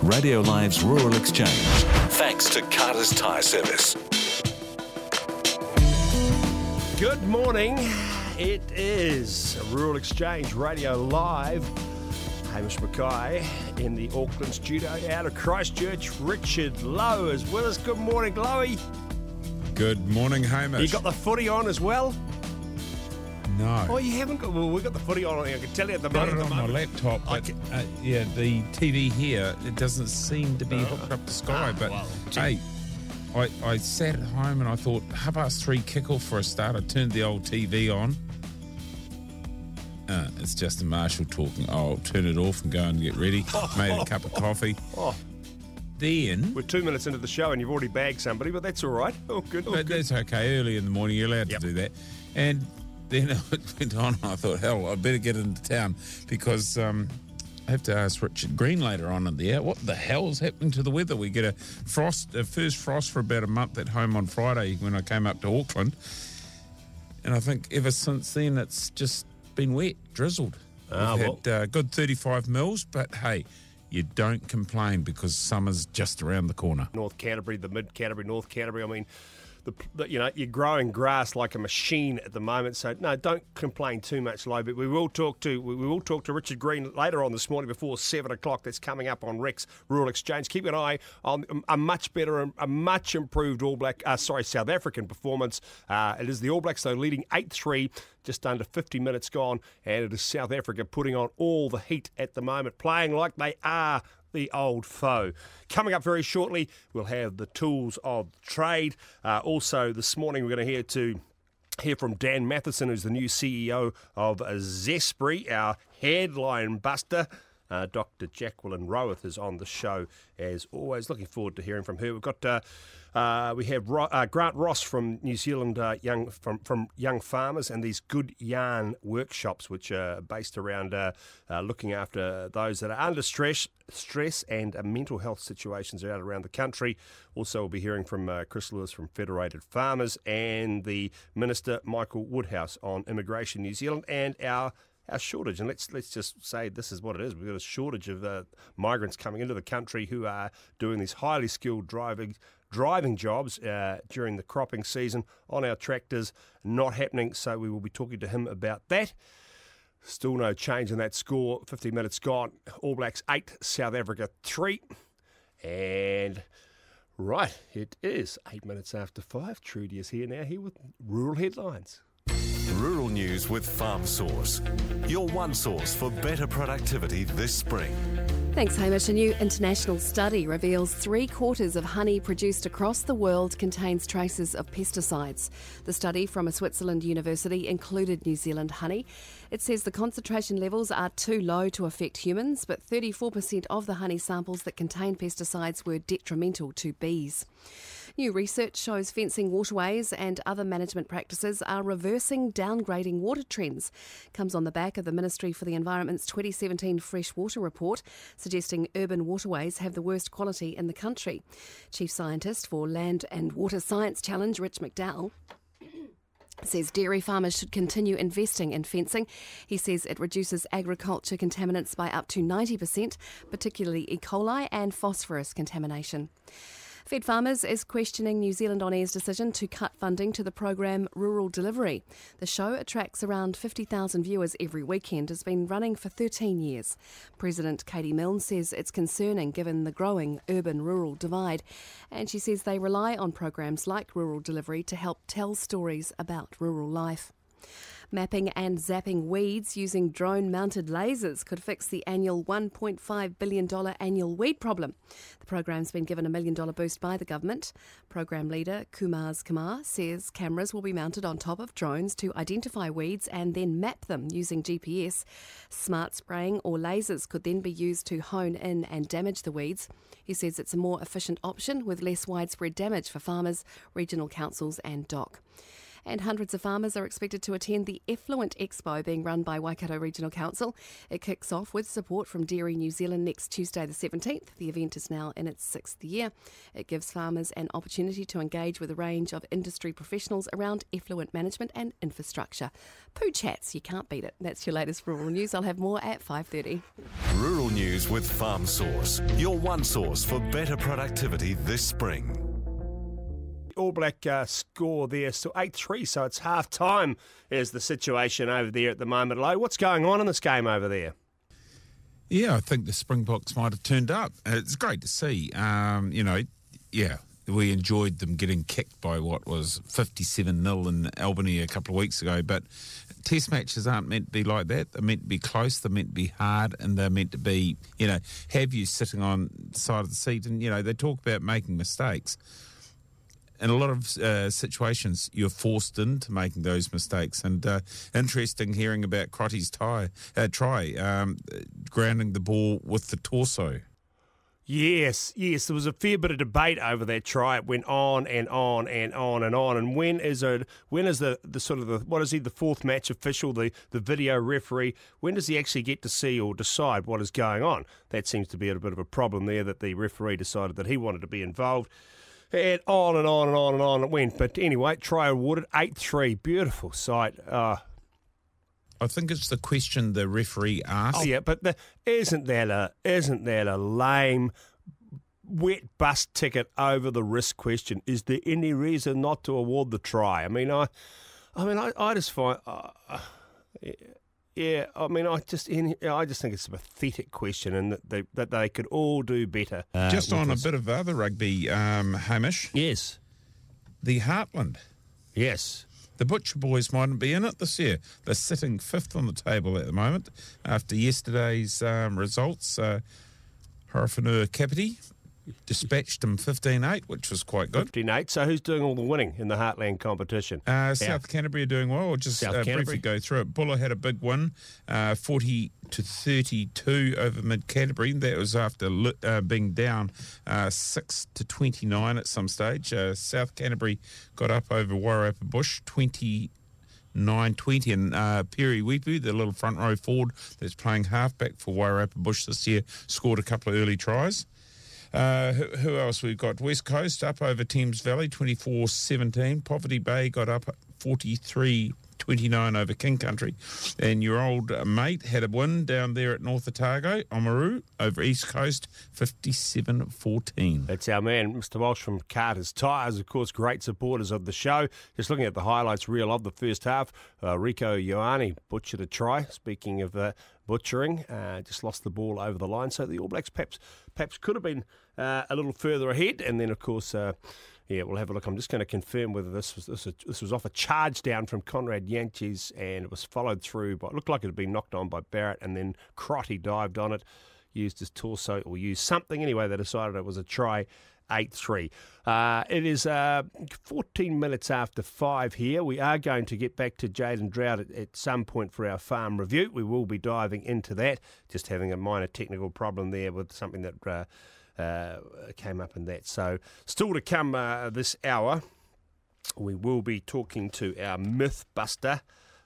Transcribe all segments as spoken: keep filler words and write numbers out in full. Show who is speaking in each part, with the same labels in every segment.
Speaker 1: Radio Live's Rural Exchange. Thanks to Carter's Tyre Service.
Speaker 2: Good morning. It is Rural Exchange Radio Live. Hamish Mackay in the Auckland studio out of Christchurch. Richard Lowe is with us. Good morning, Lowy.
Speaker 3: Good morning, Hamish.
Speaker 2: You got the footy on as well?
Speaker 3: No.
Speaker 2: Oh, you haven't got... Well, we've got the footy on. I can tell you at the
Speaker 3: Got
Speaker 2: moment.
Speaker 3: it on my laptop,
Speaker 2: I
Speaker 3: but
Speaker 2: can-
Speaker 3: uh, yeah, the T V here, it doesn't seem to be hooked up to Sky.
Speaker 2: Ah,
Speaker 3: but
Speaker 2: well, gee.
Speaker 3: hey, I, I sat at home and I thought, half past three kickoff for a start. I turned the old T V on. Uh, it's Justin Marshall talking. Oh, I'll turn it off and go and get ready. Made a cup of coffee.
Speaker 2: Oh,
Speaker 3: Then,
Speaker 2: we're two minutes into the show and you've already bagged somebody, but that's all right. Oh, good. Oh,
Speaker 3: but
Speaker 2: good.
Speaker 3: that's okay. Early in the morning, you're allowed
Speaker 2: Yep.
Speaker 3: to do that. And then it went on. And I thought, hell, I better get into town because um, I have to ask Richard Green later on in the hour, what the hell is happening to the weather? We get a frost, a first frost for about a month at home on Friday when I came up to Auckland. And I think ever since then it's just been wet, drizzled.
Speaker 2: Ah,
Speaker 3: We've
Speaker 2: well.
Speaker 3: had uh, good thirty-five mils, but hey, you don't complain because summer's just around the corner.
Speaker 2: North Canterbury, the mid Canterbury, North Canterbury. I mean, the, the you know you're growing grass like a machine at the moment. So no, don't complain too much, Low. But we will talk to we will talk to Richard Green later on this morning before seven o'clock. That's coming up on Rex Rural Exchange. Keep an eye on a much better, a much improved All Black, uh, sorry, South African performance. Uh, it is the All Blacks though leading eight three. Just under fifty minutes gone, and it is South Africa putting on all the heat at the moment, playing like they are the old foe. Coming up very shortly, we'll have the tools of trade. Uh, also, this morning we're going to hear to hear from Dan Matheson, who's the new C E O of Zespri, our headline buster. Uh, Doctor Jacqueline Roweth is on the show as always. Looking forward to hearing from her. We've got uh, uh, we have Ro- uh, Grant Ross from New Zealand, uh, young from from Young Farmers, and these Good Yarn workshops, which are based around uh, uh, looking after those that are under stress, stress and uh, mental health situations out around the country. Also, we'll be hearing from uh, Chris Lewis from Federated Farmers and the Minister Michael Woodhouse on Immigration New Zealand and our. Our shortage, and let's let's just say this is what it is. We've got a shortage of uh, migrants coming into the country who are doing these highly skilled driving driving jobs uh, during the cropping season on our tractors. Not happening, so we will be talking to him about that. Still no change in that score. fifty minutes gone. All Blacks eight, South Africa three, and right, it is eight minutes after five. Trudy is here now, here with rural headlines.
Speaker 1: Rural news with Farm Source. Your one source for better productivity this spring.
Speaker 4: Thanks, Hamish. A new international study reveals three quarters of honey produced across the world contains traces of pesticides. The study from a Switzerland university included New Zealand honey. It says the concentration levels are too low to affect humans, but thirty-four percent of the honey samples that contained pesticides were detrimental to bees. New research shows fencing waterways and other management practices are reversing downgrading water trends. Comes on the back of the Ministry for the Environment's twenty seventeen Freshwater Report, suggesting urban waterways have the worst quality in the country. Chief Scientist for Land and Water Science Challenge, Rich McDowell, says dairy farmers should continue investing in fencing. He says it reduces agriculture contaminants by up to ninety percent, particularly E. coli and phosphorus contamination. Fed Farmers is questioning New Zealand On Air's decision to cut funding to the program Rural Delivery. The show attracts around fifty thousand viewers every weekend, has been running for thirteen years. President Katie Milne says it's concerning given the growing urban-rural divide, and she says they rely on programs like Rural Delivery to help tell stories about rural life. Mapping and zapping weeds using drone-mounted lasers could fix the annual one point five billion dollars annual weed problem. The program's been given a million dollar boost by the government. Program leader Kumars Kumar says cameras will be mounted on top of drones to identify weeds and then map them using G P S. Smart spraying or lasers could then be used to hone in and damage the weeds. He says it's a more efficient option with less widespread damage for farmers, regional councils and D O C. And hundreds of farmers are expected to attend the Effluent Expo being run by Waikato Regional Council. It kicks off with support from Dairy New Zealand next Tuesday the seventeenth. The event is now in its sixth year. It gives farmers an opportunity to engage with a range of industry professionals around effluent management and infrastructure. Poo chats, you can't beat it. That's your latest rural news. I'll have more at five thirty.
Speaker 1: Rural News with Farm Source. Your one source for better productivity this spring.
Speaker 2: All Black uh, score there, still eight three, so it's half time is the situation over there at the moment. Lo, what's going on in this game over there?
Speaker 3: Yeah, I think the Springboks might have turned up. It's great to see. Um, you know, yeah, we enjoyed them getting kicked by what was fifty-seven nil in Albany a couple of weeks ago, but Test matches aren't meant to be like that. They're meant to be close, they're meant to be hard, and they're meant to be, you know, have you sitting on the side of the seat. And, you know, they talk about making mistakes. In a lot of uh, situations, you're forced into making those mistakes. And uh, interesting hearing about Crotty's tie, uh, try, um, grounding the ball with the torso.
Speaker 2: Yes, yes, there was a fair bit of debate over that try. It went on and on and on and on. And when is it? When is the, the sort of the what is he? The fourth match official, the the video referee? When does he actually get to see or decide what is going on? That seems to be a bit of a problem there. That the referee decided that he wanted to be involved. And on and on and on and on it went. But anyway, try awarded eight three. Beautiful sight. Uh,
Speaker 3: I think it's the question the referee asked.
Speaker 2: Oh yeah, but the, isn't that a isn't that a lame wet bus ticket over the risk question? Is there any reason not to award the try? I mean, I, I mean, I, I just find, uh, yeah, I mean, I just, I just think it's a pathetic question, and that they that they could all do better.
Speaker 3: Uh, Just on
Speaker 2: this.
Speaker 3: a bit of other rugby, um, Hamish.
Speaker 2: Yes,
Speaker 3: the Heartland.
Speaker 2: Yes.
Speaker 3: The Butcher Boys mightn't be in it this year. They're sitting fifth on the table at the moment after yesterday's um, results. Uh, Horowhenua Kapiti dispatched them fifteen eight, which was quite good.
Speaker 2: fifteen eight. So who's doing all the winning in the Heartland competition?
Speaker 3: Uh, South
Speaker 2: Yeah.
Speaker 3: Canterbury are doing well. I'll just
Speaker 2: South
Speaker 3: uh,
Speaker 2: Canterbury.
Speaker 3: briefly go through it. Buller had a big win, uh, forty to thirty-two over Mid Canterbury. That was after uh, being down uh, six to twenty-nine at some stage. Uh, South Canterbury got up over Wairarapa Bush, twenty-nine twenty, and uh, Perry Weepu, the little front row forward that's playing halfback for Wairarapa Bush this year, scored a couple of early tries. Uh, who, who else we've got? West Coast up over Thames Valley, twenty-four seventeen. Poverty Bay got up forty-three twenty-nine over King Country. And your old mate had a win down there at North Otago, Oamaru, over East Coast, fifty-seven fourteen.
Speaker 2: That's our man, Mister Walsh from Carter's Tyres, of course, great supporters of the show. Just looking at the highlights reel of the first half, uh, Rico Ioane butchered a try. Speaking of uh, butchering, uh, just lost the ball over the line. So the All Blacks perhaps, perhaps could have been uh, a little further ahead. And then, of course, uh, yeah, we'll have a look. I'm just going to confirm whether this was this was, this was off a charge down from Conrad Yanches, and it was followed through by, it looked like it had been knocked on by Barrett, and then Crotty dived on it, used his torso or used something. Anyway, they decided it was a try. eight three. Uh, it is uh, fourteen minutes after five here. We are going to get back to Jaden Drought at, at some point for our farm review. We will be diving into that, just having a minor technical problem there with something that uh, uh, came up in that. So still to come uh, this hour, we will be talking to our myth buster.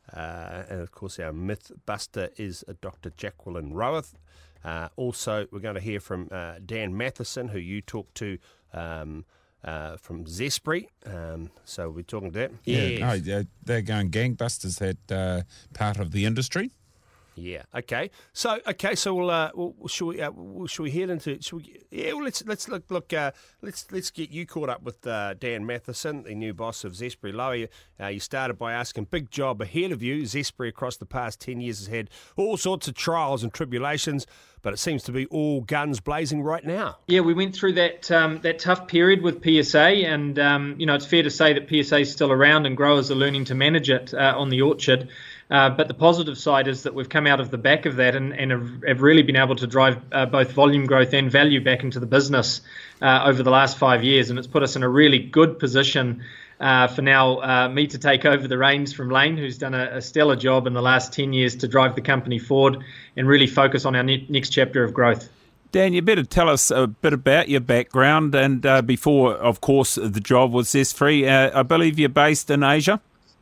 Speaker 2: Uh, and of course our myth buster is uh, Doctor Jacqueline Roweth. Uh, also, we're going to hear from uh, Dan Matheson, who you talked to um, uh, from Zespri. Um, so we're talking to that.
Speaker 3: Yeah, no, they're, they're going gangbusters, that uh, part of the industry.
Speaker 2: Yeah. Okay. So okay. So we'll. Uh, we'll should we? Uh, we'll, should we head into? Should we? Yeah. Well, let's let's look. Look. Uh, let's let's get you caught up with uh, Dan Matheson, the new boss of Zespri Lower. Uh, you started by asking, big job ahead of you. Zespri across the past ten years has had all sorts of trials and tribulations, but it seems to be all guns blazing right now.
Speaker 5: Yeah, we went through that um, that tough period with P S A, and um, you know it's fair to say that P S A is still around, and growers are learning to manage it uh, on the orchard. Uh, but the positive side is that we've come out of the back of that and, and have, have really been able to drive uh, both volume growth and value back into the business uh, over the last five years. And it's put us in a really good position uh, for now uh, me to take over the reins from Lane, who's done a, a stellar job in the last ten years to drive the company forward and really focus on our ne- next chapter of growth.
Speaker 6: Dan, you better tell us a bit about your background and uh, before, of course, the job with Zespri. Uh, I believe you're based in Asia?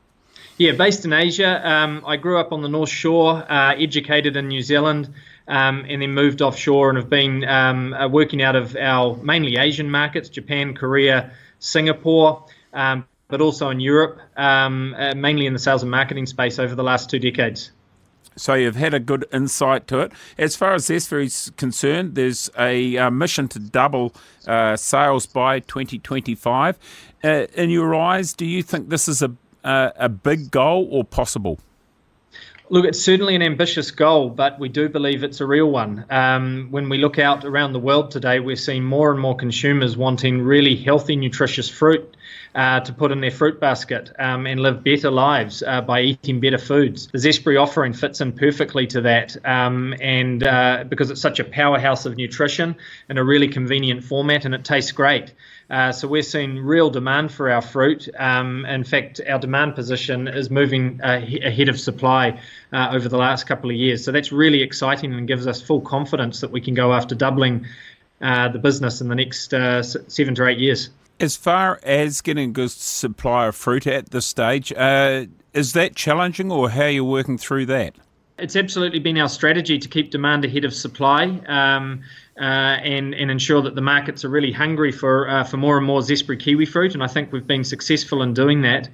Speaker 5: Yeah, based in Asia. Um, I grew up on the North Shore, uh, educated in New Zealand, um, and then moved offshore and have been um, uh, working out of our mainly Asian markets, Japan, Korea, Singapore, um, but also in Europe, um, uh, mainly in the sales and marketing space over the last two decades.
Speaker 6: So you've had a good insight to it. As far as Zespri is concerned, there's a uh, mission to double uh, sales by twenty twenty-five. Uh, in your eyes, do you think this is a, a, a big goal or possible?
Speaker 5: Look, it's certainly an ambitious goal, but we do believe it's a real one. Um, when we look out around the world today, we're seeing more and more consumers wanting really healthy, nutritious fruit uh, to put in their fruit basket um, and live better lives uh, by eating better foods. The Zespri offering fits in perfectly to that, um, and uh, because it's such a powerhouse of nutrition in a really convenient format, and it tastes great. Uh, so we're seeing real demand for our fruit. Um, in fact, our demand position is moving uh, ahead of supply uh, over the last couple of years. So that's really exciting and gives us full confidence that we can go after doubling uh, the business in the next uh, seven to eight years.
Speaker 6: As far as getting a good supply of fruit at this stage, uh, is that challenging, or how are you working through that?
Speaker 5: It's absolutely been our strategy to keep demand ahead of supply, um, uh, and, and ensure that the markets are really hungry for uh, for more and more Zespri kiwi fruit, and I think we've been successful in doing that.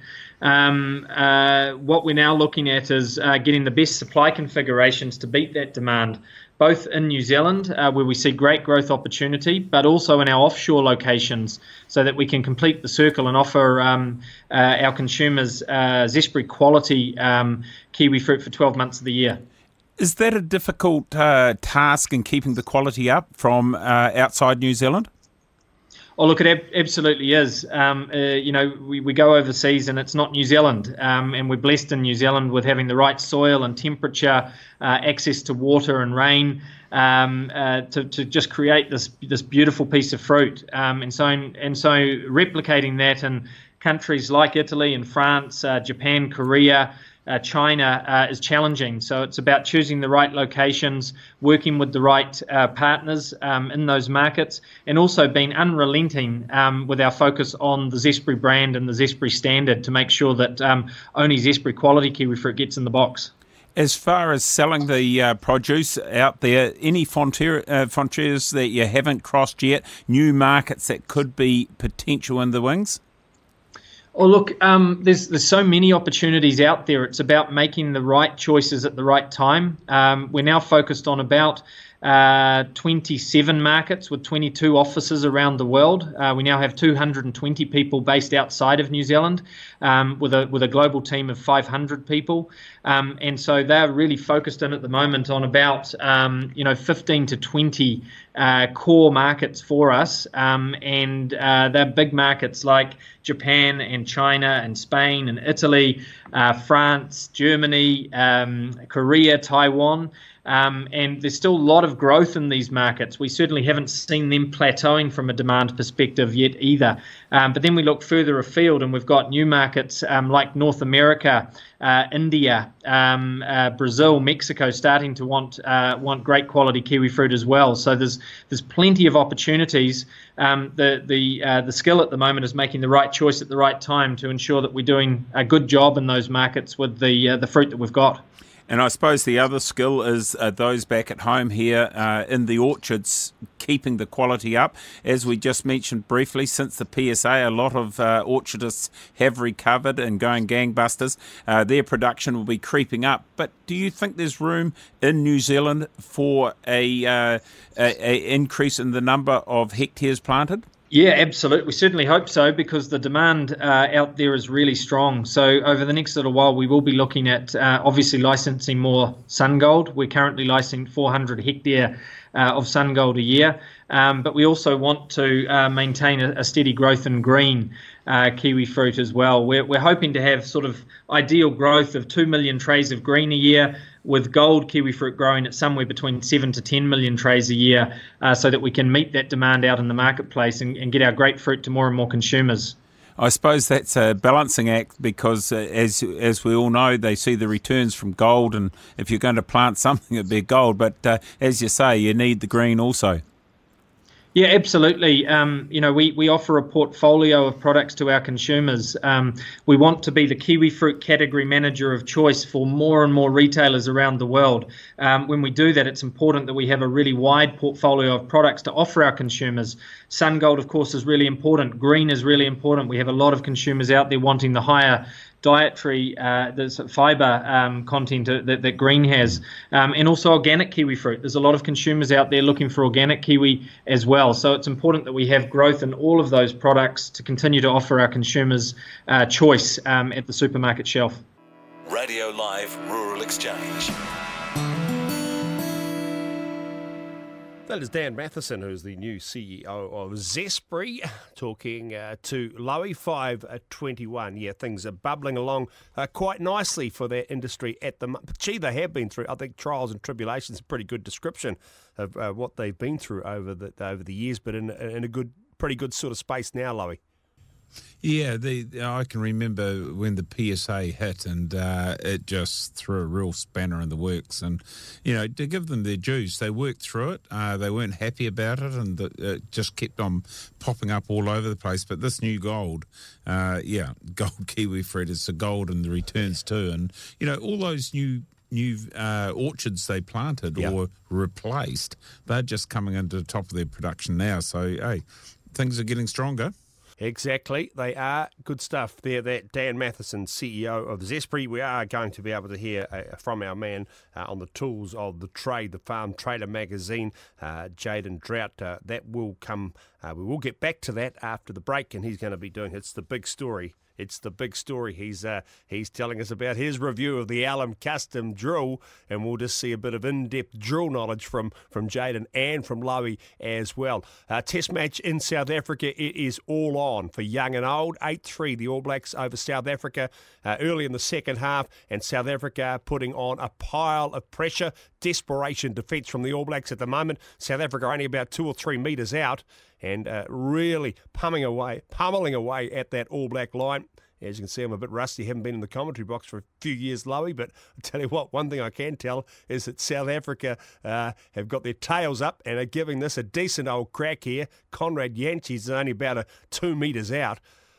Speaker 5: Um, uh, what we're now looking at is uh, getting the best supply configurations to beat that demand, both in New Zealand, uh, where we see great growth opportunity, but also in our offshore locations, so that we can complete the circle and offer um, uh, our consumers uh, Zespri quality um, kiwi fruit for twelve months of the year.
Speaker 6: Is that a difficult uh, task in keeping the quality up from uh, outside New Zealand?
Speaker 5: Oh, look, it ab- absolutely is. Um, uh, you know, we, we go overseas and it's not New Zealand, um, and we're blessed in New Zealand with having the right soil and temperature, uh, access to water and rain, um, uh, to, to just create this this beautiful piece of fruit. Um, and so and so replicating that in countries like Italy and France, uh, Japan, Korea, Uh, China uh, is challenging. So it's about choosing the right locations, working with the right uh, partners um, in those markets, and also being unrelenting um, with our focus on the Zespri brand and the Zespri standard to make sure that um, only Zespri quality kiwi fruit gets in the box.
Speaker 6: As far as selling the uh, produce out there, any frontier, uh, frontiers that you haven't crossed yet, new markets that could be potential in the wings?
Speaker 5: Oh, look, um, there's there's so many opportunities out there. It's about making the right choices at the right time. Um, we're now focused on about uh, twenty-seven markets with twenty-two offices around the world. Uh, we now have two hundred twenty people based outside of New Zealand, um, with a with a global team of five hundred people. Um, and so they're really focused in at the moment on about um, you know fifteen to twenty uh, core markets for us, um, and uh, they're big markets like Japan and China and Spain and Italy, uh, France, Germany, um, Korea, Taiwan. Um, and there's still a lot of growth in these markets. We certainly haven't seen them plateauing from a demand perspective yet either. Um, but then we look further afield and we've got new markets um, like North America, uh, India, um, uh, Brazil, Mexico starting to want uh, want great quality kiwi fruit as well. So there's there's plenty of opportunities. Um, the the uh, the skill at the moment is making the right choice at the right time to ensure that we're doing a good job in those markets with the uh, the fruit that we've got.
Speaker 6: And I suppose the other skill is uh, those back at home here uh, in the orchards, keeping the quality up. As we just mentioned briefly, since the P S A, a lot of uh, orchardists have recovered and going gangbusters. Uh, their production will be creeping up. But do you think there's room in New Zealand for a, uh, a, a increase in the number of hectares planted?
Speaker 5: Yeah, absolutely. We certainly hope so, because the demand uh, out there is really strong. So over the next little while, we will be looking at uh, obviously licensing more SunGold. We're currently licensing four hundred hectare uh, of SunGold a year, um, but we also want to uh, maintain a, a steady growth in green uh, kiwi fruit as well. We're, we're hoping to have sort of ideal growth of two million trays of green a year, with gold kiwi fruit growing at somewhere between seven to ten million trays a year, uh, so that we can meet that demand out in the marketplace and, and get our great fruit to more and more consumers.
Speaker 6: I suppose that's a balancing act, because uh, as as we all know, they see the returns from gold, and if you're going to plant something, it'd be gold. But uh, as you say, you need the green also.
Speaker 5: Yeah, absolutely. Um, you know, we, we offer a portfolio of products to our consumers. Um, we want to be the kiwi fruit category manager of choice for more and more retailers around the world. Um, when we do that, it's important that we have a really wide portfolio of products to offer our consumers. SunGold, of course, is really important. Green is really important. We have a lot of consumers out there wanting the higher dietary uh, there's fibre um, content that, that green has, um, and also organic kiwi fruit. There's a lot of consumers out there looking for organic kiwi as well. So it's important that we have growth in all of those products to continue to offer our consumers uh, choice um, at the supermarket shelf.
Speaker 1: Radio Live Rural Exchange.
Speaker 2: That is Dan Matheson, who's the new C E O of Zespri, talking uh, to Lowy five twenty-one. Yeah, things are bubbling along uh, quite nicely for that industry at the moment. Gee, they have been through, I think, trials and tribulations, a pretty good description of uh, what they've been through over the over the years, but in, in a good, pretty good sort of space now, Lowy.
Speaker 3: Yeah, the, I can remember when the P S A hit and uh, it just threw a real spanner in the works. And, you know, to give them their dues, they worked through it. Uh, they weren't happy about it and the, it just kept on popping up all over the place. But this new gold, uh, yeah, gold kiwi fruit is the gold and the returns too. And, you know, all those new new uh, orchards they planted yep. or replaced, they're just coming into the top of their production now. So, hey, things are getting stronger.
Speaker 2: Exactly. They are good stuff there. That Dan Matheson, C E O of Zespri. We are going to be able to hear uh, from our man uh, on the tools of the trade, the Farm Trader magazine, uh, Jaden Drought. Uh, that will come. Uh, we will get back to that after the break, and he's going to be doing It's the Big Story. It's the big story. He's uh, he's telling us about his review of the Alum Custom drill, and we'll just see a bit of in-depth drill knowledge from, from Jaden and from Lowy as well. Uh, test match in South Africa, it is all on for young and old. eight three, the All Blacks over South Africa uh, early in the second half, and South Africa putting on a pile of pressure. Desperation defence from the All Blacks at the moment. South Africa only about two or three metres out, and uh, really pummeling away, pummeling away at that All Black line. As you can see, I'm a bit rusty. Haven't been in the commentary box for a few years, Lowy, but I'll tell you what, one thing I can tell is that South Africa uh, have got their tails up and are giving this a decent old crack here. Conrad Jantjies is only about a two metres out.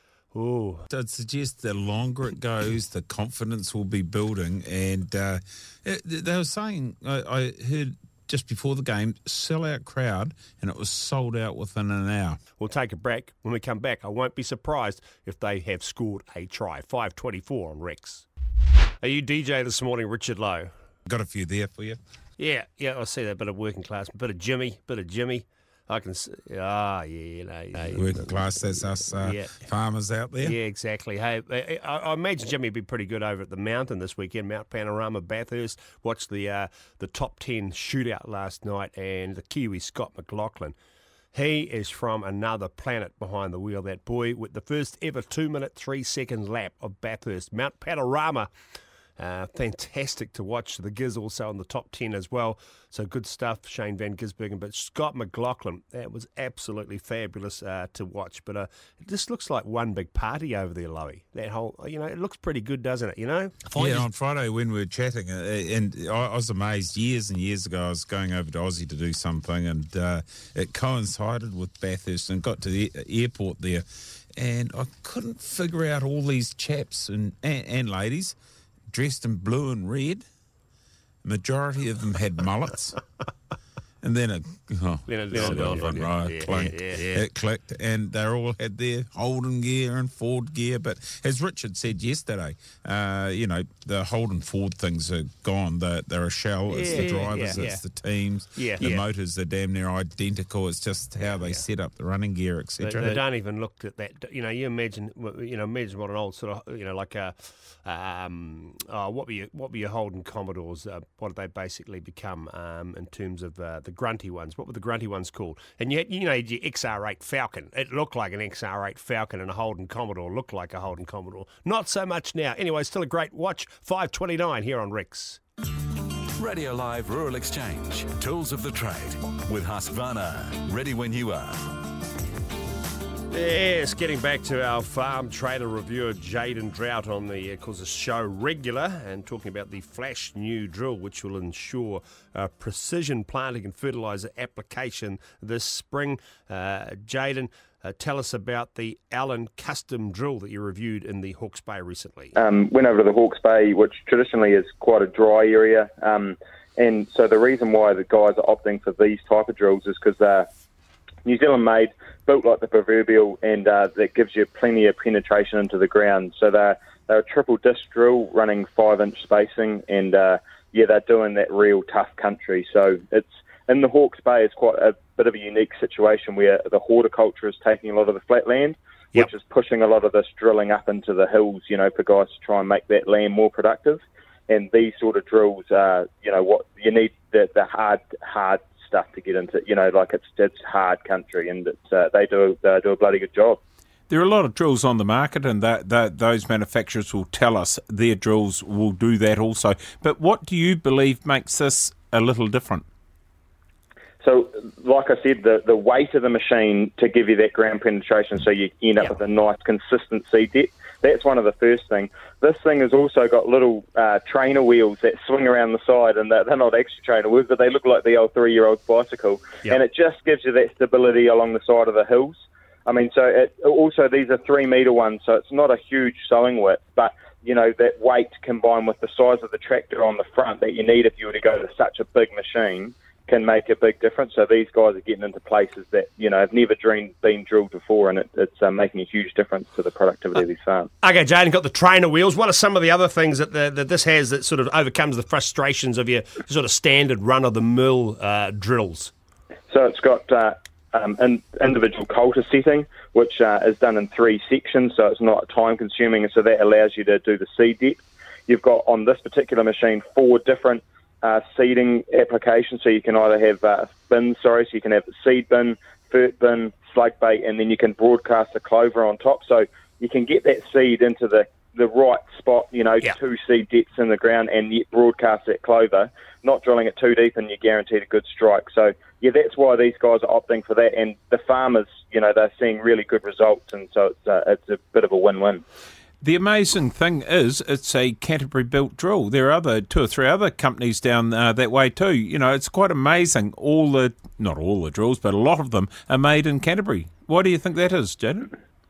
Speaker 2: Ooh.
Speaker 3: I'd suggest the longer it goes, the confidence will be building. And uh, they were saying, I, I heard just before the game, sell-out crowd, and it was sold out within an hour.
Speaker 2: We'll take a break. When we come back, I won't be surprised if they have scored a try. five twenty-four on Rex. Are you D J this morning, Richard Lowe?
Speaker 3: Got a few there for you.
Speaker 2: Yeah, yeah, I see that. Bit of working class, bit of Jimmy, bit of Jimmy. I can see, ah, yeah, you know. Yeah,
Speaker 3: working class, that's us uh, yeah. farmers out there.
Speaker 2: Yeah, exactly. Hey, I, I imagine Jimmy would be pretty good over at the Mountain this weekend, Mount Panorama, Bathurst. Watched the uh, the top ten shootout last night, and the Kiwi Scott McLaughlin. He is from another planet behind the wheel, that boy, with the first ever two-minute, three-second lap of Bathurst. Mount Panorama. Uh, fantastic to watch. The Giz also on the top ten as well. So good stuff, Shane Van Gisbergen. But Scott McLaughlin, that was absolutely fabulous uh, to watch. But uh, it just looks like one big party over there, Lowy. That whole, you know, it looks pretty good, doesn't it, you know?
Speaker 3: Yeah, on Friday when we were chatting, uh, and I, I was amazed, years and years ago, I was going over to Aussie to do something, and uh, it coincided with Bathurst and got to the airport there. And I couldn't figure out all these chaps and, and, and ladies dressed in blue and red. Majority of them had mullets. And then a, oh,
Speaker 2: then a, then a
Speaker 3: one, right,
Speaker 2: yeah,
Speaker 3: clunk,
Speaker 2: yeah, yeah, yeah.
Speaker 3: it clicked, and they all had their Holden gear and Ford gear. But as Richard said yesterday, uh, you know, the Holden Ford things are gone. They're, they're a shell. It's
Speaker 2: yeah,
Speaker 3: the drivers,
Speaker 2: yeah,
Speaker 3: it's
Speaker 2: yeah.
Speaker 3: the teams.
Speaker 2: Yeah,
Speaker 3: the
Speaker 2: yeah.
Speaker 3: motors are damn near identical. It's just how they
Speaker 2: yeah.
Speaker 3: set up the running gear, et cetera.
Speaker 2: They, they don't even look at that. You know, you imagine, you know, imagine what an old sort of, you know, like a, um, oh, what were your, what were your Holden Commodores? Uh, what did they basically become um, in terms of uh, the grunty ones? What were the grunty ones called? And you, had, you know, your X R eight Falcon. It looked like an X R eight Falcon, and a Holden Commodore looked like a Holden Commodore. Not so much now. Anyway, still a great watch. five twenty-nine here on Rex.
Speaker 1: Radio Live Rural Exchange. Tools of the trade with Husqvarna. Ready when you are.
Speaker 2: Yes, getting back to our farm trader reviewer, Jaden Drought, on the, of course, the show regular, and talking about the Flash new drill, which will ensure uh, precision planting and fertiliser application this spring. Uh, Jaden, uh, tell us about the Allen custom drill that you reviewed in the Hawke's Bay recently.
Speaker 7: Um, went over to the Hawke's Bay, which traditionally is quite a dry area, um, and so the reason why the guys are opting for these type of drills is because they're New Zealand made, built like the proverbial, and uh, that gives you plenty of penetration into the ground. So they're, they're a triple disc drill running five inch spacing, and uh, yeah, they're doing that real tough country. So it's in the Hawke's Bay, it's quite a bit of a unique situation where the horticulture is taking a lot of the flat land,
Speaker 2: Yep.
Speaker 7: which is pushing a lot of this drilling up into the hills, you know, for guys to try and make that land more productive. And these sort of drills, uh, you know, what you need the, the hard, hard stuff to get into, you know, like it's it's hard country, and it's uh, they do they do a bloody good job.
Speaker 6: There are a lot of drills on the market, and that, that those manufacturers will tell us their drills will do that also. But what do you believe makes this a little different?
Speaker 7: So, like I said, the, the weight of the machine to give you that ground penetration, so you end up
Speaker 2: Yep.
Speaker 7: with a nice consistent seed depth. That's one of the first things. This thing has also got little uh, trainer wheels that swing around the side, and they're, they're not actually trainer wheels, but they look like the old three-year-old bicycle.
Speaker 2: Yep.
Speaker 7: And it just gives you that stability along the side of the hills. I mean, so it, also these are three-metre ones, so it's not a huge sowing width, but, you know, that weight combined with the size of the tractor on the front that you need if you were to go to such a big machine can make a big difference. So these guys are getting into places that, you know, have never dreamed, been drilled before, and it, it's uh, making a huge difference to the productivity of these farms.
Speaker 2: Okay, Jaden, got the trainer wheels. What are some of the other things that the, that this has that sort of overcomes the frustrations of your sort of standard run-of-the-mill uh, drills?
Speaker 7: So it's got uh, um, an individual coulter setting, which uh, is done in three sections, so it's not time-consuming, and so that allows you to do the seed depth. You've got, on this particular machine, four different Uh, seeding application, so you can either have uh, bins, sorry, so you can have the seed bin, fert bin, slug bait, and then you can broadcast the clover on top, so you can get that seed into the, the right spot, you know,
Speaker 2: Yeah.
Speaker 7: two seed depths in the ground, and yet broadcast that clover, not drilling it too deep, and you're guaranteed a good strike. So, yeah, that's why these guys are opting for that, and the farmers, you know, they're seeing really good results, and so it's, uh, it's a bit of a win-win.
Speaker 6: The amazing thing is it's a Canterbury-built drill. There are other two or three other companies down uh, that way too. You know, it's quite amazing. All the, not all the drills, but a lot of them are made in Canterbury. Why do you think that is, Jaden?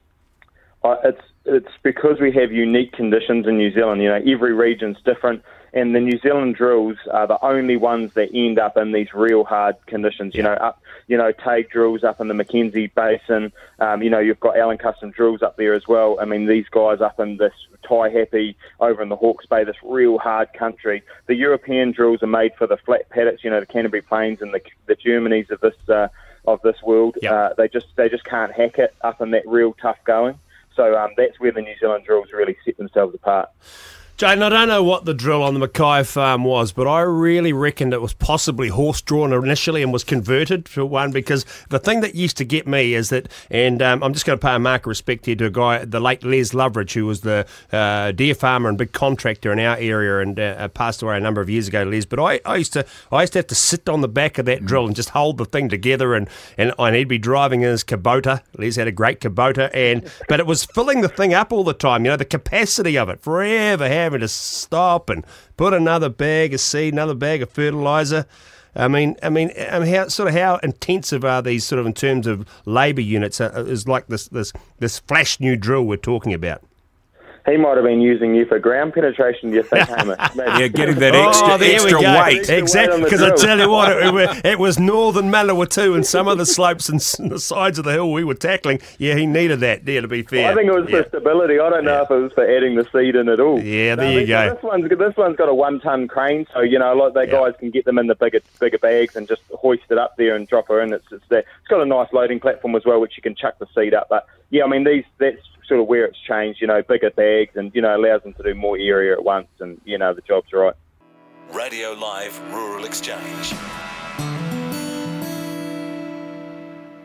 Speaker 7: Uh, it's it's because we have unique conditions in New Zealand. You know, every region's different, and the New Zealand drills are the only ones that end up in these real hard conditions. You know, up, you know, Tague drills up in the Mackenzie Basin. Um, you know, you've got Allen Custom drills up there as well. I mean, these guys up in this Taihape over in the Hawke's Bay, this real hard country. The European drills are made for the flat paddocks. You know, the Canterbury Plains and the the Germanys of this uh, of this world.
Speaker 2: Yep.
Speaker 7: Uh, they just they just can't hack it up in that real tough going. So um, that's where the New Zealand drills really set themselves apart.
Speaker 2: Jaden, I don't know what the drill on the Mackay farm was, but I really reckoned it was possibly horse-drawn initially and was converted to one, because the thing that used to get me is that, and um, I'm just going to pay a mark of respect here to a guy, the late Les Loveridge, who was the uh, deer farmer and big contractor in our area, and uh, passed away a number of years ago, Les. But I, I used to I used to have to sit on the back of that drill and just hold the thing together, and, and, and he'd be driving in his Kubota. Les had a great Kubota, and but it was filling the thing up all the time, you know, the capacity of it, forever having to stop and put another bag of seed, another bag of fertiliser. I mean, I mean, I mean, how sort of how intensive are these sort of in terms of labour units? Uh, is like this this this flash new drill we're talking about.
Speaker 7: He might have been using you for ground penetration, do you think, Hamish?
Speaker 6: Yeah, getting that extra,
Speaker 2: Oh, there we
Speaker 6: extra
Speaker 2: go.
Speaker 6: weight.
Speaker 2: Exactly,
Speaker 7: on the
Speaker 2: because I
Speaker 7: drill.
Speaker 2: tell you what, it, it, it was northern Manawatu and some of the slopes and s- the sides of the hill we were tackling. Yeah, he needed that, yeah, to be fair.
Speaker 7: I think it was
Speaker 2: yeah.
Speaker 7: for stability. I don't know
Speaker 2: Yeah.
Speaker 7: if it was for adding the seed in at all.
Speaker 2: Yeah,
Speaker 7: No,
Speaker 2: there
Speaker 7: I
Speaker 2: you
Speaker 7: mean,
Speaker 2: go.
Speaker 7: This one's, this one's got a one-ton crane, so, you know, a lot of the
Speaker 2: Yeah.
Speaker 7: guys can get them in the bigger bigger bags and just hoist it up there and drop her in. It's, it's, there. It's got a nice loading platform as well, which you can chuck the seed up. But, yeah, I mean, these that's sort of where it's changed, you know, bigger bags and, you know, allows them to do more area at once and, you know, the job's right.
Speaker 1: Radio Live Rural Exchange.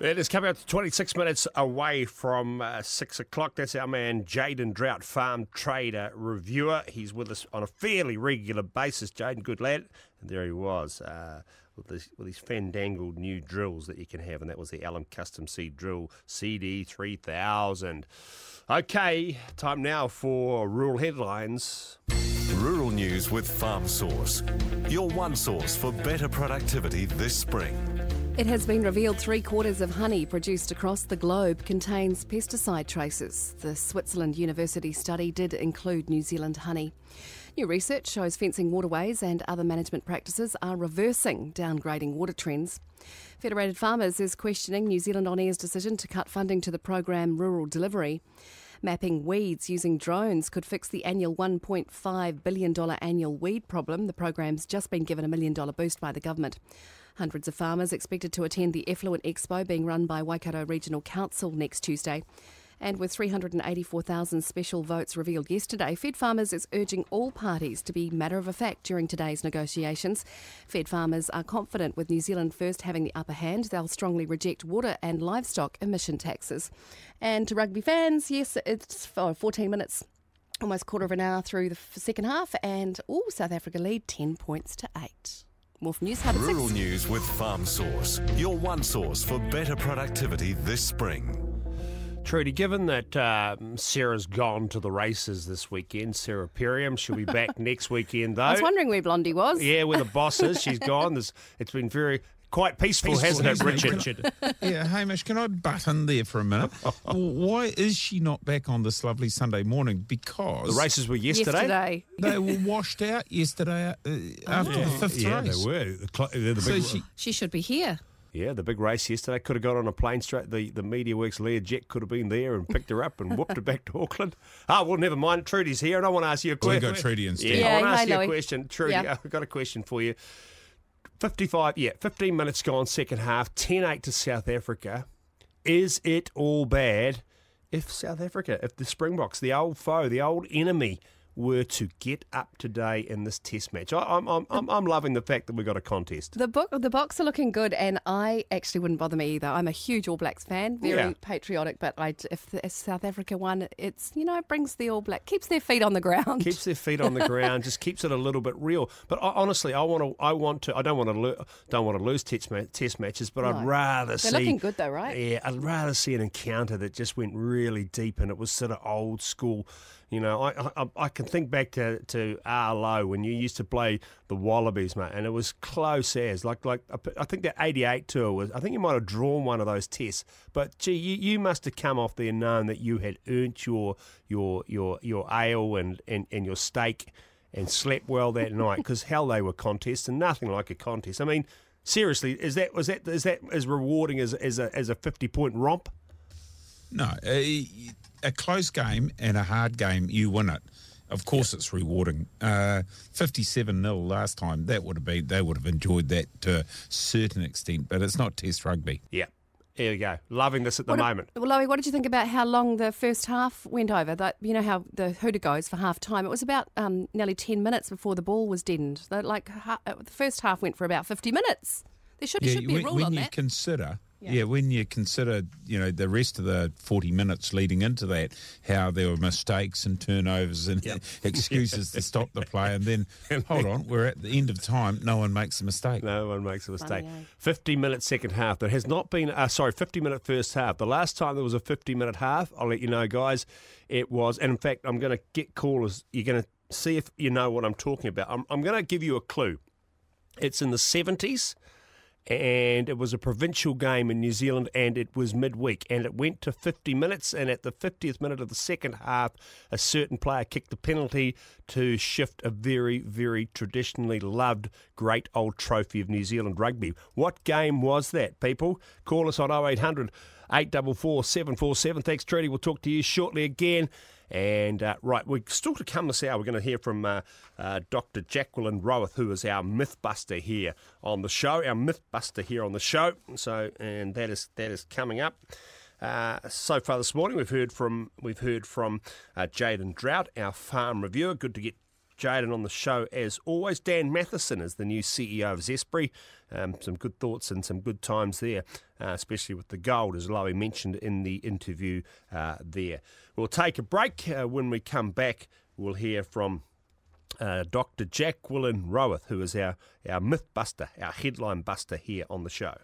Speaker 2: It is coming up to twenty-six minutes away from uh, six o'clock. That's our man Jaden Drought, farm trader reviewer. He's with us on a fairly regular basis. Jaden, good lad. And there he was uh, with, this, with these fandangled new drills that you can have, and that was the Allen Custom Seed Drill C D three thousand. Okay, time now for Rural Headlines.
Speaker 1: Rural news with Farm Source. Your one source for better productivity this spring.
Speaker 4: It has been revealed three quarters of honey produced across the globe contains pesticide traces. The Switzerland University study did include New Zealand honey. New research shows fencing waterways and other management practices are reversing downgrading water trends. Federated Farmers is questioning New Zealand On Air's decision to cut funding to the program Rural Delivery. Mapping weeds using drones could fix the annual one point five billion dollars annual weed problem. The program's just been given a million dollar boost by the government. Hundreds of farmers expected to attend the Effluent Expo being run by Waikato Regional Council next Tuesday. And with three hundred eighty-four thousand special votes revealed yesterday, Fed Farmers is urging all parties to be matter of fact during today's negotiations. Fed Farmers are confident with New Zealand First having the upper hand. They'll strongly reject water and livestock emission taxes. And to rugby fans, yes, it's fourteen minutes, almost quarter of an hour through the second half, and oh, South Africa lead ten points to eight. More from News Hub at
Speaker 1: Rural
Speaker 4: six.
Speaker 1: news with Farm Source. Your one source for better productivity this spring.
Speaker 2: Trudy, given that um, Sarah's gone to the races this weekend, Sarah Perriam, she'll be back next weekend, though.
Speaker 4: I was wondering where Blondie was.
Speaker 2: Yeah, where the boss is. She's gone. There's, it's been very quite peaceful, peaceful hasn't it, Richard?
Speaker 3: Richard. Yeah, Hamish, can I butt in there for a minute? Why is she not back on this lovely Sunday morning? Because
Speaker 2: the races were yesterday.
Speaker 4: Yesterday.
Speaker 3: They were washed out yesterday uh, after
Speaker 2: yeah.
Speaker 3: the fifth
Speaker 2: yeah,
Speaker 3: race.
Speaker 2: they were. The, cl- the
Speaker 3: So
Speaker 2: big,
Speaker 3: she,
Speaker 4: She should be here.
Speaker 2: yeah, the big race yesterday. Could have got on a plane straight. The the Media Works Leah Jet could have been there and picked her up and whooped her back to Auckland. Ah, well, never mind. Trudy's here, and I want to ask you a
Speaker 3: we
Speaker 2: question.
Speaker 3: got Trudy instead.
Speaker 2: Yeah,
Speaker 4: Yeah,
Speaker 2: I want to
Speaker 4: hi,
Speaker 2: ask you a
Speaker 4: Louie.
Speaker 2: question. Trudy,
Speaker 4: Yeah.
Speaker 2: I've got a question for you. fifty-five, yeah, fifteen minutes gone, second half, ten eight to South Africa. Is it all bad if South Africa, if the Springboks, the old foe, the old enemy, were to get up today in this test match? I, I'm, I'm, I'm, I'm loving the fact that we've got a contest.
Speaker 4: The book, the Boks are looking good, and I actually wouldn't bother me either. I'm a huge All Blacks fan, very
Speaker 2: Yeah.
Speaker 4: patriotic. But I, if, the, if South Africa won, it's you know it brings the All Black, keeps their feet on the ground.
Speaker 2: Keeps their feet on the ground, just keeps it a little bit real. But I, honestly, I want to. I want to. I don't want to. Lo- don't want to lose test, ma- test matches. But
Speaker 4: No.
Speaker 2: I'd rather
Speaker 4: They're
Speaker 2: see.
Speaker 4: looking good though, right?
Speaker 2: Yeah, I'd rather see an encounter that just went really deep and it was sort of old school. You know, I I, I can think back to to Arlo when you used to play the Wallabies, mate, and it was close as like like I think that eighty-eight tour was. I think you might have drawn one of those tests, but gee, you, you must have come off there knowing that you had earned your your your your ale and and, and your steak and slept well that night because hell, they were contests and nothing like a contest. I mean, seriously, is that was that is that as rewarding as as a as a fifty point romp?
Speaker 3: No, a, a close game and a hard game, you win it. Of course, it's rewarding. Uh, fifty-seven nil last time. That would have been. They would have enjoyed that to a certain extent, but it's not Test rugby.
Speaker 2: Yeah. There you go. Loving this at the
Speaker 4: What a-
Speaker 2: moment.
Speaker 4: Well, Loie, what did you think about how long the first half went over? That you know how the hooter goes for half time. It was about um, nearly ten minutes before the ball was deadened. The, like ha- the first half went for about fifty minutes. There should, should be
Speaker 3: when,
Speaker 4: a rule
Speaker 3: when
Speaker 4: on
Speaker 3: you
Speaker 4: that.
Speaker 3: consider,
Speaker 4: Yeah.
Speaker 3: yeah. when you consider, you know, the rest of the forty minutes leading into that, how there were mistakes and turnovers and excuses to stop the play, and then hold on, we're at the end of time. No one makes a mistake.
Speaker 2: No one makes a mistake.
Speaker 4: Funny, eh?
Speaker 2: fifty minute second half. There has not been, uh, sorry, fifty minute first half. The last time there was a fifty minute half, I'll let you know, guys, it was, and in fact, I'm going to get callers. You're going to see if you know what I'm talking about. I'm, I'm going to give you a clue. It's in the seventies. And it was a provincial game in New Zealand, and it was midweek, and it went to fifty minutes, and at the fiftieth minute of the second half, a certain player kicked the penalty to shift a very, very traditionally loved great old trophy of New Zealand rugby. What game was that, people? Call us on oh eight hundred, eight four four, seven four seven. Thanks, Trudy. We'll talk to you shortly again. And, uh, right, we're still to come this hour. We're going to hear from uh, uh, Doctor Jacqueline Roweth, who is our Mythbuster here on the show, our Mythbuster here on the show. So, and that is that is coming up. Uh, so far this morning, we've heard from we've heard from uh, Jaden Drought, our farm reviewer. Good to get Jaden on the show as always. Dan Matheson is the new C E O of Zespri. Um, some good thoughts and some good times there, uh, especially with the gold, as Lowy mentioned in the interview uh, there. We'll take a break. Uh, when we come back, we'll hear from uh, Doctor Jacqueline Roweth, who is our, our myth buster, our headline buster here on the show.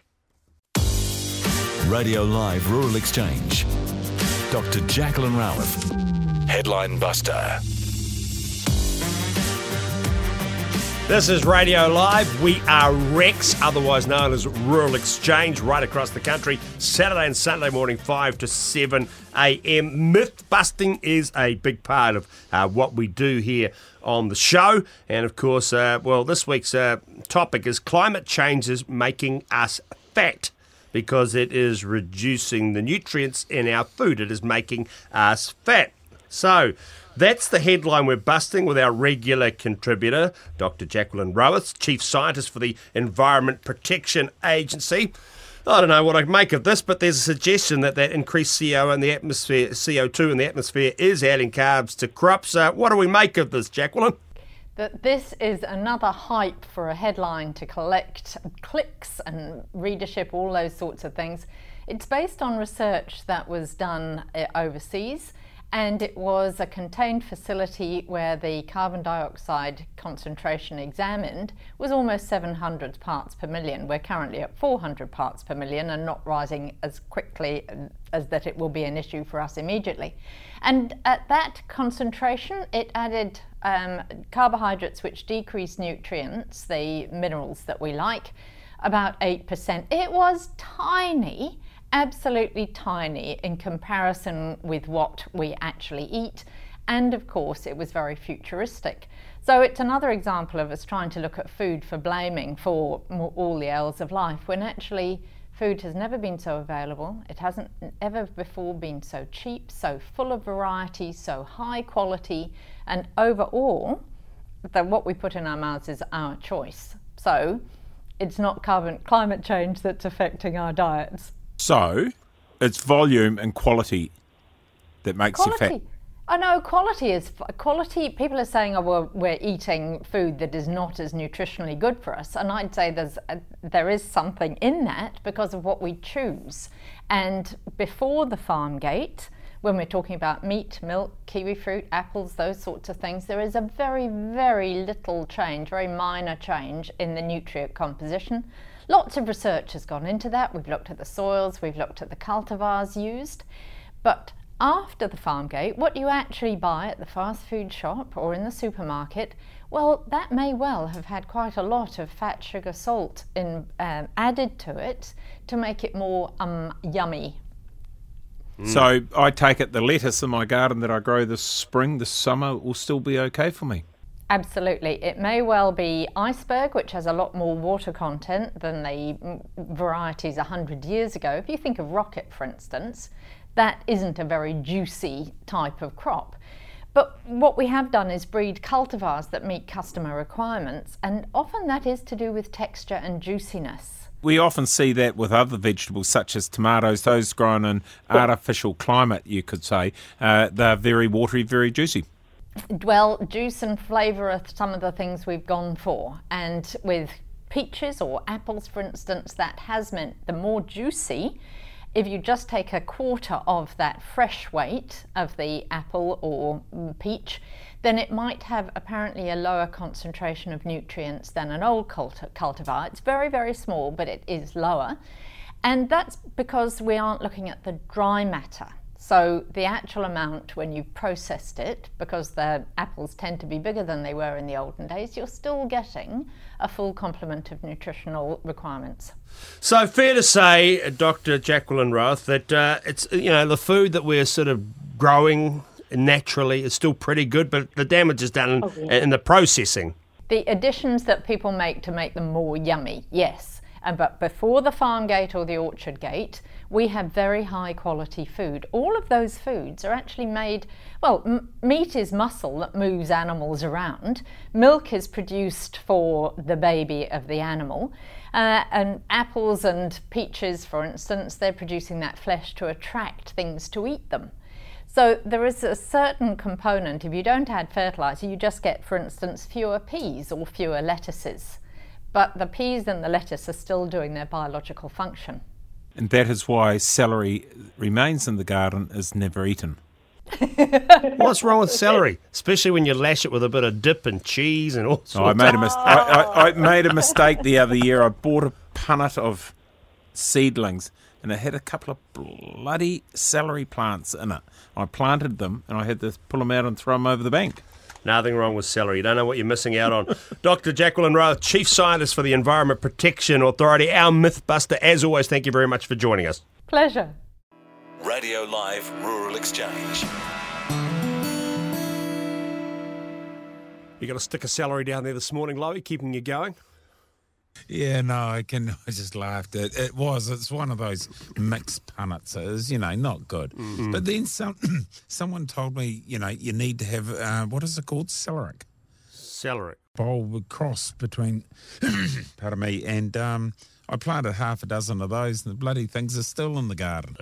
Speaker 1: Radio Live Rural Exchange. Doctor Jacqueline Roweth, Headline Buster.
Speaker 2: This is Radio Live. We are Rex, otherwise known as Rural Exchange, right across the country, Saturday and Sunday morning, five to seven a.m. Myth busting is a big part of uh, what we do here on the show. And of course, uh, well, this week's uh, topic is climate change is making us fat, because it is reducing the nutrients in our food. It is making us fat. So that's the headline we're busting with our regular contributor, Doctor Jacqueline Roweth, Chief Scientist for the Environment Protection Agency. I don't know what I make of this, but there's a suggestion that that increased C O in the atmosphere, C O two in the atmosphere is adding carbs to crops. Uh, what do we make of this, Jacqueline?
Speaker 8: That this is another hype for a headline to collect clicks and readership, all those sorts of things. It's based on research that was done overseas, and it was a contained facility where the carbon dioxide concentration examined was almost seven hundred parts per million. We're currently at four hundred parts per million and not rising as quickly as that it will be an issue for us immediately. And at that concentration, it added um, carbohydrates which decrease nutrients, the minerals that we like, about eight percent. It was tiny, absolutely tiny in comparison with what we actually eat. And of course, it was very futuristic. So it's another example of us trying to look at food for blaming for all the ills of life, when actually food has never been so available. It hasn't ever before been so cheap, so full of variety, so high quality, and overall, that what we put in our mouths is our choice. So it's not carbon climate change that's affecting our diets.
Speaker 6: So it's volume and quality that makes
Speaker 8: Quality.
Speaker 6: you fat.
Speaker 8: Oh no, quality is quality. People are saying, "Oh, well, we're eating food that is not as nutritionally good for us," and I'd say there's a, there is something in that because of what we choose. And before the farm gate, when we're talking about meat, milk, kiwi fruit, apples, those sorts of things, there is a very, very little change, very minor change in the nutrient composition. Lots of research has gone into that. We've looked at the soils, we've looked at the cultivars used, but after the farm gate, what you actually buy at the fast food shop or in the supermarket, well, that may well have had quite a lot of fat, sugar, salt in, um, added to it to make it more um, yummy.
Speaker 6: Mm. So I take it the lettuce in my garden that I grow this spring, this summer, will still be okay for me?
Speaker 8: Absolutely. It may well be iceberg, which has a lot more water content than the varieties one hundred years ago. If you think of rocket, for instance, that isn't a very juicy type of crop. But what we have done is breed cultivars that meet customer requirements, and often that is to do with texture and juiciness.
Speaker 6: We often see that with other vegetables, such as tomatoes, those grown in artificial climate, you could say. Uh, they're very watery, very juicy.
Speaker 8: Well, juice and flavour are some of the things we've gone for. And with peaches or apples, for instance, that has meant the more juicy. If you just take a quarter of that fresh weight of the apple or peach, then it might have apparently a lower concentration of nutrients than an old cultivar. It's very, very small, but it is lower. And that's because we aren't looking at the dry matter. So the actual amount when you've processed it, because the apples tend to be bigger than they were in the olden days, you're still getting a full complement of nutritional requirements.
Speaker 2: So fair to say, Doctor Jacqueline Roweth, that uh, it's, you know, the food that we're sort of growing naturally is still pretty good, but the damage is done in, oh, yeah. in the processing.
Speaker 8: The additions that people make to make them more yummy, yes. And but before the farm gate or the orchard gate, we have very high quality food. All of those foods are actually made, well, m- meat is muscle that moves animals around. Milk is produced for the baby of the animal. Uh, and apples and peaches, for instance, they're producing that flesh to attract things to eat them. So there is a certain component. If you don't add fertiliser, you just get, for instance, fewer peas or fewer lettuces. But the peas and the lettuce are still doing their biological function.
Speaker 6: And that is why celery remains in the garden, is never eaten.
Speaker 2: What's wrong with celery? Especially when you lash it with a bit of dip and cheese and all sorts.
Speaker 6: Oh, I made a mis- I, I, I made a mistake the other year. I bought a punnet of seedlings and it had a couple of bloody celery plants in it. I planted them and I had to pull them out and throw them over the bank.
Speaker 2: Nothing wrong with celery. You don't know what you're missing out on. Doctor Jacqueline Rowe, Chief Scientist for the Environment Protection Authority, our Mythbuster. As always, thank you very much for joining us.
Speaker 8: Pleasure.
Speaker 1: Radio Live Rural Exchange.
Speaker 2: You got a stick of celery down there this morning, Lowy, keeping you going?
Speaker 3: Yeah, no, I can. I just laughed. It, it was. It's one of those mixed punnets. It was, you know, not good. Mm-hmm. But then some. Someone told me, you know, you need to have uh, what is it called, celeriac?
Speaker 2: Celeriac.
Speaker 3: Bowl with cross between, pardon me, and um, I planted half a dozen of those, and the bloody things are still in the garden.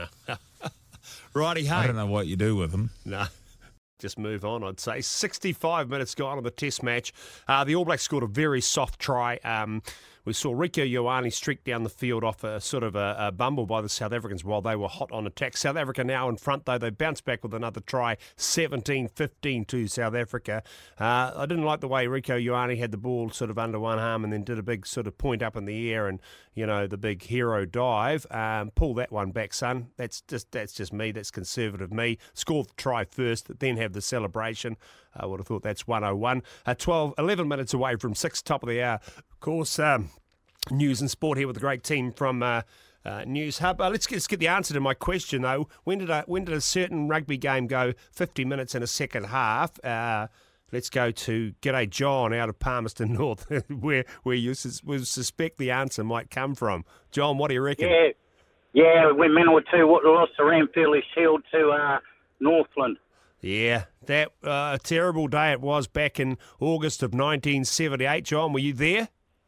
Speaker 2: Righty, hey.
Speaker 3: I don't know what you do with them.
Speaker 2: No. Just move on, I'd say. sixty-five minutes gone on the test match. Uh, the All Blacks scored a very soft try. Um, we saw Rieko Ioane streak down the field off a sort of a, a bumble by the South Africans while they were hot on attack. South Africa now in front, though. They bounced back with another try, seventeen fifteen to South Africa. Uh, I didn't like the way Rieko Ioane had the ball sort of under one arm and then did a big sort of point up in the air and, you know, the big hero dive. Um, pull that one back, son. That's just that's just me. That's conservative me. Score the try first, then have the celebration. I would have thought that's one oh one. Uh, twelve, eleven minutes away from six, top of the hour. Of course, um, news and sport here with a great team from uh, uh, News Hub. Uh, let's, get, let's get the answer to my question, though. When did a, when did a certain rugby game go fifty minutes in a second half? Uh, let's go to G'day John out of Palmerston North, where where you sus- we suspect the answer might come from. John, what do you reckon?
Speaker 9: Yeah, yeah, when Manawatu lost the Ranfurly Shield to uh, Northland.
Speaker 2: Yeah, that uh, terrible day it was back in August of nineteen seventy-eight. John, were you there?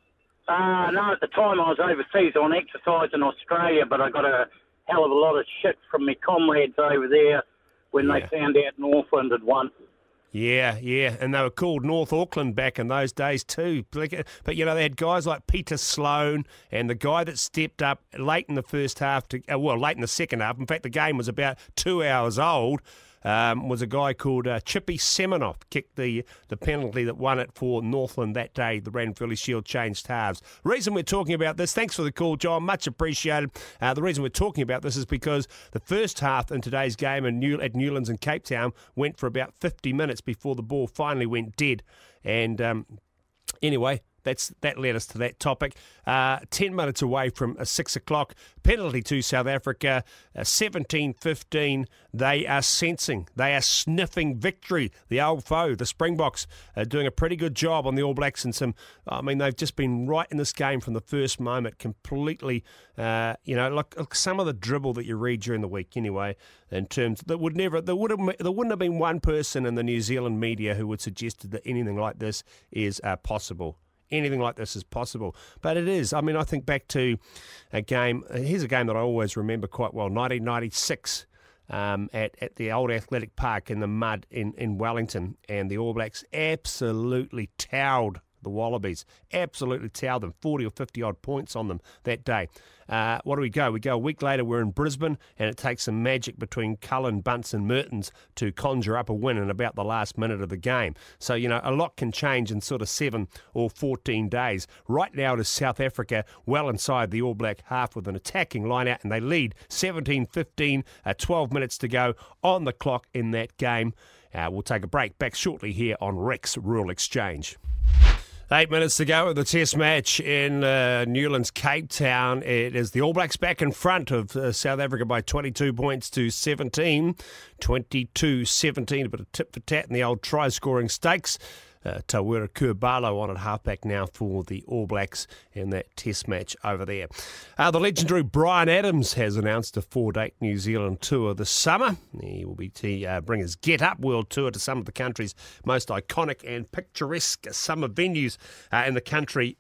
Speaker 9: Uh, no, at the time I was overseas on exercise in Australia, but I got a hell of a lot of shit from my comrades over there when
Speaker 2: Yeah.
Speaker 9: they found out Northland had won.
Speaker 2: Yeah, yeah, and they were called North Auckland back in those days too. But, but you know, they had guys like Peter Sloan and the guy that stepped up late in the first half, to uh, well, late in the second half. In fact, the game was about two hours old. Um, was a guy called uh, Chippy Seminoff, kicked the, the penalty that won it for Northland that day. The Ranfurly Shield changed halves. The reason we're talking about this, thanks for the call, John, much appreciated. Uh, the reason we're talking about this is because the first half in today's game in New, at Newlands in Cape Town went for about fifty minutes before the ball finally went dead. And um, anyway, That's that led us to that topic. Uh, ten minutes away from uh, six o'clock. Penalty to South Africa. Uh, seventeen fifteen. They are sensing. They are sniffing victory. The old foe, the Springboks, are doing a pretty good job on the All Blacks. And some, I mean, they've just been right in this game from the first moment. Completely, uh, you know, like, like some of the dribble that you read during the week. Anyway, in terms that would never, there would have, there wouldn't have been one person in the New Zealand media who would suggest that anything like this is uh, possible. Anything like this is possible. But it is. I mean, I think back to a game. Here's a game that I always remember quite well. nineteen ninety-six um, at, at the old Athletic Park in the mud in, in Wellington. And the All Blacks absolutely towed the Wallabies. Absolutely towed them. forty or fifty odd points on them that day. Uh, what do we go? We go a week later, we're in Brisbane, and it takes some magic between Cullen, Bunce and Mertens to conjure up a win in about the last minute of the game. So, you know, a lot can change in sort of seven or fourteen days. Right now it is South Africa well inside the All Black half with an attacking line-out, and they lead seventeen fifteen, uh, twelve minutes to go on the clock in that game. Uh, we'll take a break. Back shortly here on Rex Rural Exchange. Eight minutes to go in the test match in uh, Newlands, Cape Town. It is the All Blacks back in front of uh, South Africa by twenty-two points to seventeen. twenty-two seventeen, a bit of tit for tat in the old try-scoring stakes. Uh, Tawera Kurbalo on at halfback now for the All Blacks in that test match over there. Uh, the legendary Brian Adams has announced a four-date New Zealand tour this summer. He will be to uh, bring his Get Up World Tour to some of the country's most iconic and picturesque summer venues uh, in the country.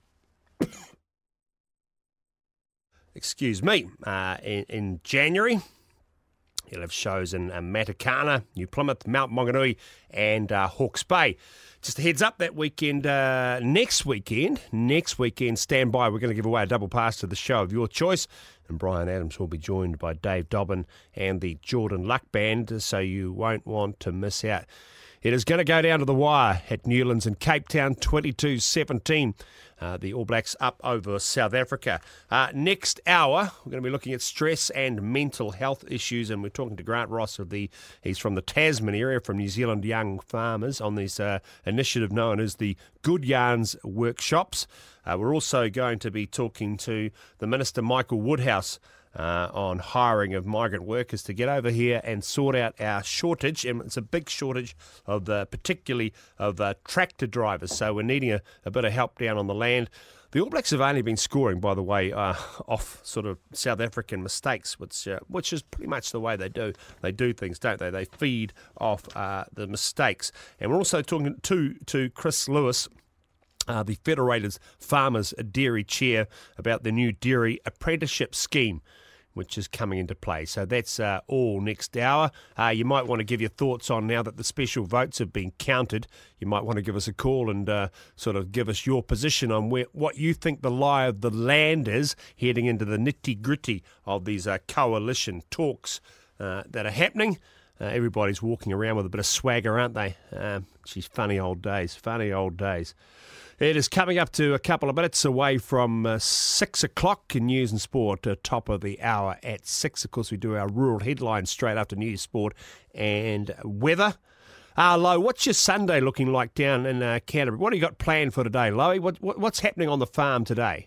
Speaker 2: Excuse me, uh, in, in January. You'll have shows in uh, Matakana, New Plymouth, Mount Maunganui and uh, Hawke's Bay. Just a heads up, that weekend, uh, next weekend, next weekend, stand by. We're going to give away a double pass to the show of your choice. And Brian Adams will be joined by Dave Dobbin and the Jordan Luck Band, so you won't want to miss out. It is going to go down to the wire at Newlands in Cape Town, twenty-two seventeen. Uh, the All Blacks up over South Africa. Uh, next hour, we're going to be looking at stress and mental health issues, and we're talking to Grant Ross of the. He's from the Tasman area, from New Zealand Young Farmers, on this uh, initiative known as the Good Yarns Workshops. Uh, we're also going to be talking to the Minister Michael Woodhouse Uh, on hiring of migrant workers to get over here and sort out our shortage. And it's a big shortage of uh, particularly of uh, tractor drivers, so we're needing a, a bit of help down on the land. The All Blacks have only been scoring, by the way, uh, off sort of South African mistakes, which uh, which is pretty much the way they do. They do things, don't they? They feed off uh, the mistakes. And we're also talking to, to Chris Lewis, Uh, the Federated Farmers Dairy Chair, about the new dairy apprenticeship scheme, which is coming into play. So that's uh, all next hour. Uh, you might want to give your thoughts on, now that the special votes have been counted, you might want to give us a call and uh, sort of give us your position on where, what you think the lie of the land is heading into the nitty-gritty of these uh, coalition talks uh, that are happening. Uh, everybody's walking around with a bit of swagger, aren't they? Um, geez, funny old days, funny old days. It is coming up to a couple of minutes away from uh, six o'clock in News and Sport, uh, top of the hour at six. Of course, we do our rural headlines straight after News, Sport and weather. Uh, Lo, what's your Sunday looking like down in uh, Canterbury? What do you got planned for today, Lo? What, what, what's happening on the farm today?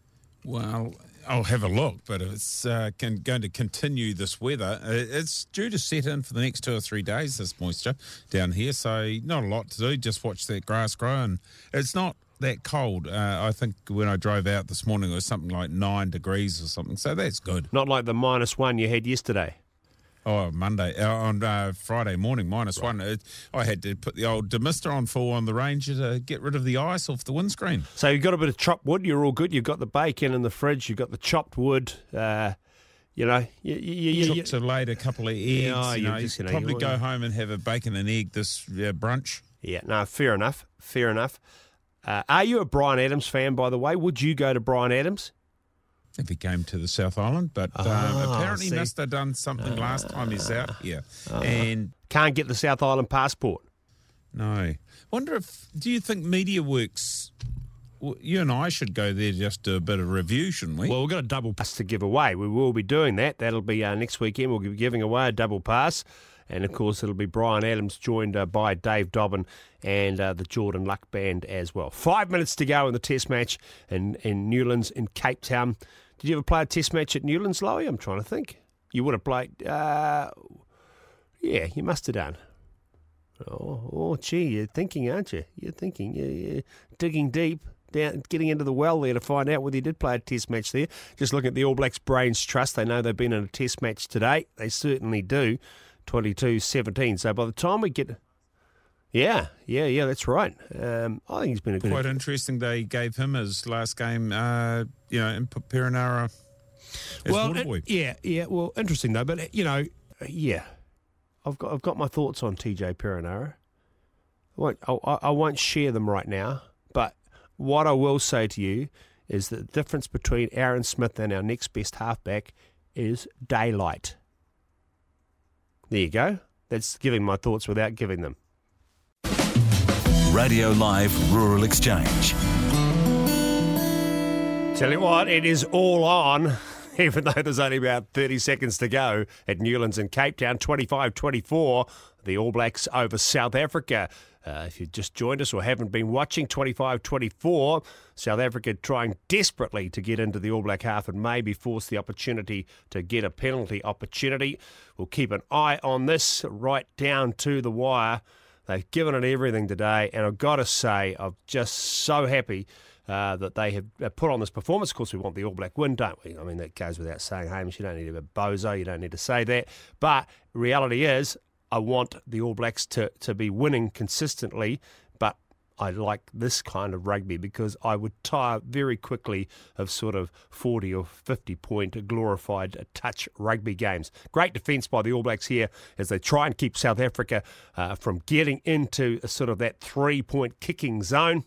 Speaker 3: Well, I'll have a look, but it's uh, can, going to continue this weather. Uh, It's due to set in for the next two or three days, this moisture down here, so not a lot to do. Just watch that grass grow, and it's not that cold. Uh, I think when I drove out this morning, it was something like nine degrees or something, so that's good.
Speaker 2: Not like the minus one you had yesterday.
Speaker 3: Oh, Monday, uh, on uh, Friday morning, minus right. one. It, I had to put the old demister on full on the Ranger to get rid of the ice off the windscreen.
Speaker 2: So you've got a bit of chopped wood, you're all good. You've got the bacon in the fridge, you've got the chopped wood, uh, you know. You, you, you,
Speaker 3: Cooked to laid a couple of eggs. Yeah, you know, just, you know, probably you go home and have a bacon and egg this uh, brunch.
Speaker 2: Yeah, no, fair enough, fair enough. Uh, are you a Brian Adams fan, by the way? Would you go to Brian Adams?
Speaker 3: If he came to the South Island, but um, oh, apparently he must have done something uh, last time he's out here. Uh, and
Speaker 2: can't get the South Island passport.
Speaker 3: No. Wonder if, do you think MediaWorks, well, you and I should go there just do a bit of review, shouldn't we?
Speaker 2: Well, we've got a double pass to give away. We will be doing that. That'll be uh, next weekend. We'll be giving away a double pass. And, of course, it'll be Brian Adams joined uh, by Dave Dobbin and uh, the Jordan Luck Band as well. Five minutes to go in the test match in, in Newlands in Cape Town. Did you ever play a test match at Newlands, Lowy? I'm trying to think. You would have played... Uh, yeah, you must have done. Oh, oh, gee, you're thinking, aren't you? You're thinking. You're, you're digging deep, down, getting into the well there to find out whether you did play a test match there. Just looking at the All Blacks Brains Trust. They know they've been in a test match today. They certainly do. twenty-two seventeen. So by the time we get... Yeah, yeah, yeah, that's right. Um, I think he's been a good...
Speaker 3: Quite interesting they gave him his last game, uh, you know, in Perenara as
Speaker 2: well,
Speaker 3: water boy.
Speaker 2: It, yeah, yeah, well, interesting though. But, you know, yeah, I've got I've got my thoughts on T J Perenara. I won't, I, I won't share them right now, but what I will say to you is that the difference between Aaron Smith and our next best halfback is daylight. There you go. That's giving my thoughts without giving them.
Speaker 1: Radio Live Rural Exchange.
Speaker 2: Tell you what, it is all on, even though there's only about thirty seconds to go at Newlands in Cape Town, twenty-five twenty-four. The All Blacks over South Africa. Uh, if you've just joined us or haven't been watching, twenty-five twenty-four, South Africa trying desperately to get into the All Black half and maybe force the opportunity to get a penalty opportunity. We'll keep an eye on this right down to the wire. They've given it everything today, and I've got to say, I'm just so happy uh, that they have put on this performance. Of course, we want the All Black win, don't we? I mean, that goes without saying, Hamish, you don't need to be a bozo, you don't need to say that. But reality is, I want the All Blacks to, to be winning consistently, but I like this kind of rugby because I would tire very quickly of sort of forty or fifty point glorified touch rugby games. Great defence by the All Blacks here as they try and keep South Africa uh, from getting into a sort of that three-point kicking zone.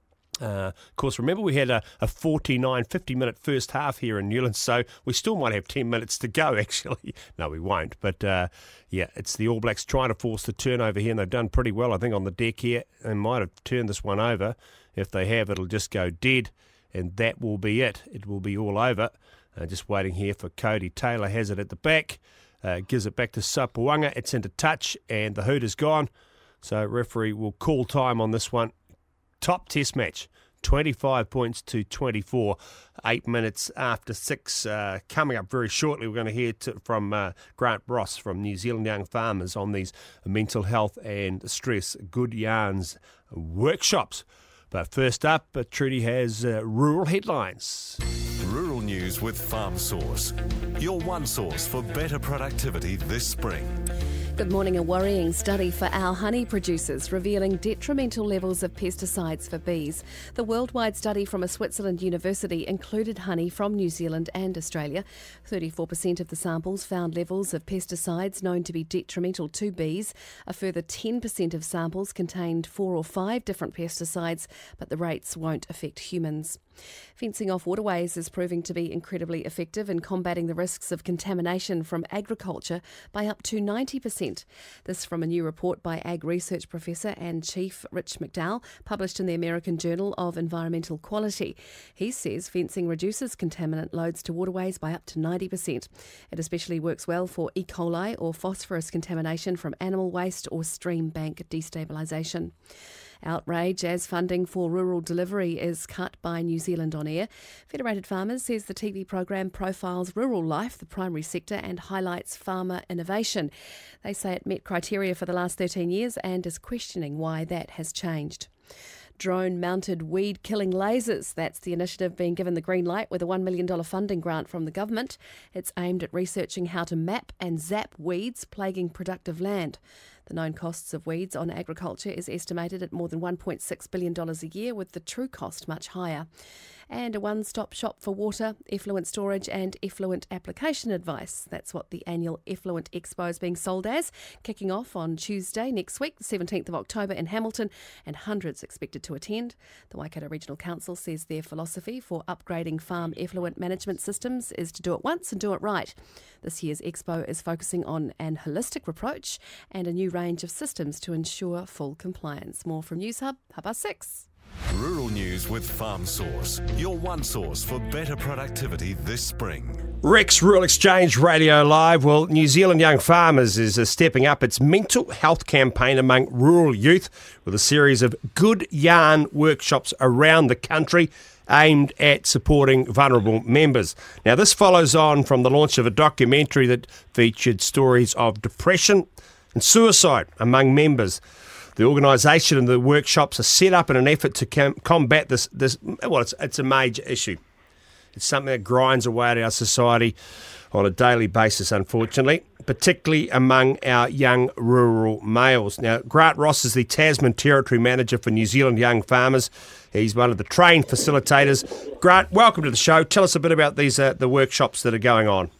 Speaker 2: Uh, of course, remember we had a, a forty-nine, fifty-minute first half here in Newlands, so we still might have ten minutes to go, actually. No, we won't. But, uh, yeah, it's the All Blacks trying to force the turnover here, and they've done pretty well, I think, on the deck here. They might have turned this one over. If they have, it'll just go dead, and that will be it. It will be all over. Uh, just waiting here for Cody Taylor. Has it at the back. Uh, gives it back to Sapuanga. It's into touch, and the hoot is gone. So referee will call time on this one. Top test match, twenty-five points to twenty-four, eight minutes after six. Uh, coming up very shortly, we're going to hear to, from uh, Grant Ross from New Zealand Young Farmers on these mental health and stress Good Yarns workshops. But first up, uh, Trudy has uh, rural headlines.
Speaker 1: Rural news with Farm Source, your one source for better productivity this spring.
Speaker 4: Good morning. A worrying study for our honey producers revealing detrimental levels of pesticides for bees. The worldwide study from a Switzerland university included honey from New Zealand and Australia. thirty-four percent of the samples found levels of pesticides known to be detrimental to bees. A further ten percent of samples contained four or five different pesticides, but the rates won't affect humans. Fencing off waterways is proving to be incredibly effective in combating the risks of contamination from agriculture by up to ninety percent. This from a new report by Ag Research Professor and Chief Rich McDowell, published in the American Journal of Environmental Quality. He says fencing reduces contaminant loads to waterways by up to ninety percent. It especially works well for E. coli or phosphorus contamination from animal waste or stream bank destabilisation. Outrage as funding for rural delivery is cut by New Zealand On Air. Federated Farmers says the T V programme profiles rural life, the primary sector, and highlights farmer innovation. They say it met criteria for the last thirteen years and is questioning why that has changed. Drone-mounted weed-killing lasers. That's the initiative being given the green light with a one million dollars funding grant from the government. It's aimed at researching how to map and zap weeds plaguing productive land. The known costs of weeds on agriculture is estimated at more than one point six billion dollars a year, with the true cost much higher. And a one-stop shop for water, effluent storage and effluent application advice. That's what the annual Effluent Expo is being sold as, kicking off on Tuesday next week, the seventeenth of October in Hamilton, and hundreds expected to attend. The Waikato Regional Council says their philosophy for upgrading farm effluent management systems is to do it once and do it right. This year's Expo is focusing on an holistic approach and a new range of systems to ensure full compliance. More from News Hub, half past six.
Speaker 1: Rural news with Farm Source, your one source for better productivity this spring.
Speaker 2: Rex Rural Exchange Radio Live. Well, New Zealand Young Farmers is uh, stepping up its mental health campaign among rural youth with a series of Good Yarn workshops around the country aimed at supporting vulnerable members. Now, this follows on from the launch of a documentary that featured stories of depression and suicide among members. The organisation and the workshops are set up in an effort to com- combat this. This well, it's, it's a major issue. It's something that grinds away at our society on a daily basis, unfortunately, particularly among our young rural males. Now, Grant Ross is the Tasman Territory Manager for New Zealand Young Farmers. He's one of the trained facilitators. Grant, welcome to the show. Tell us a bit about these uh, the workshops that are going on.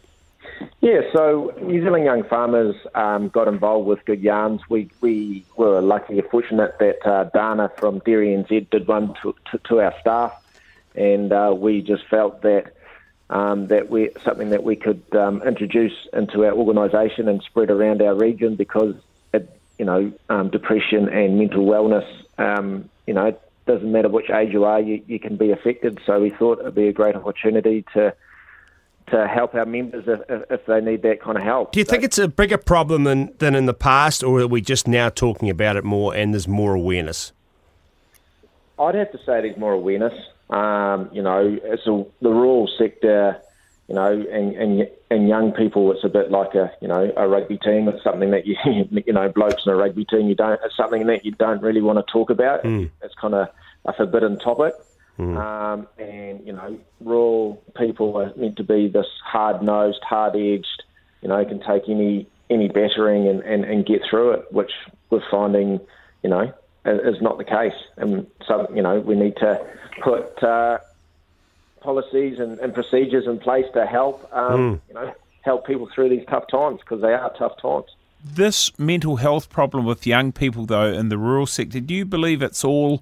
Speaker 10: Yeah, so New Zealand Young Farmers um, got involved with Good Yarns. We we were lucky or fortunate that uh, Dana from Dairy N Z did one to, to, to our staff, and uh, we just felt that um, that we something that we could um, introduce into our organisation and spread around our region, because it, you know um, depression and mental wellness, um, you know, it doesn't matter which age you are, you, you can be affected. So we thought it'd be a great opportunity to. to help our members if, if they need that kind of help.
Speaker 2: Do you think it's a bigger problem than, than in the past, or are we just now talking about it more and there's more awareness?
Speaker 10: I'd have to say there's more awareness. Um, you know, it's a, the rural sector, you know, and, and and young people, it's a bit like a, you know, a rugby team. It's something that you, you know, blokes in a rugby team, you don't, it's something that you don't really want to talk about. Mm. It's kind of a forbidden topic. Mm. Um, and, you know, rural people are meant to be this hard-nosed, hard-edged, you know, can take any any battering and, and, and get through it, which we're finding, you know, is not the case. And so, you know, we need to put uh, policies and, and procedures in place to help, um, mm. you know, help people through these tough times, because they are tough times.
Speaker 6: This mental health problem with young people, though, in the rural sector, do you believe it's all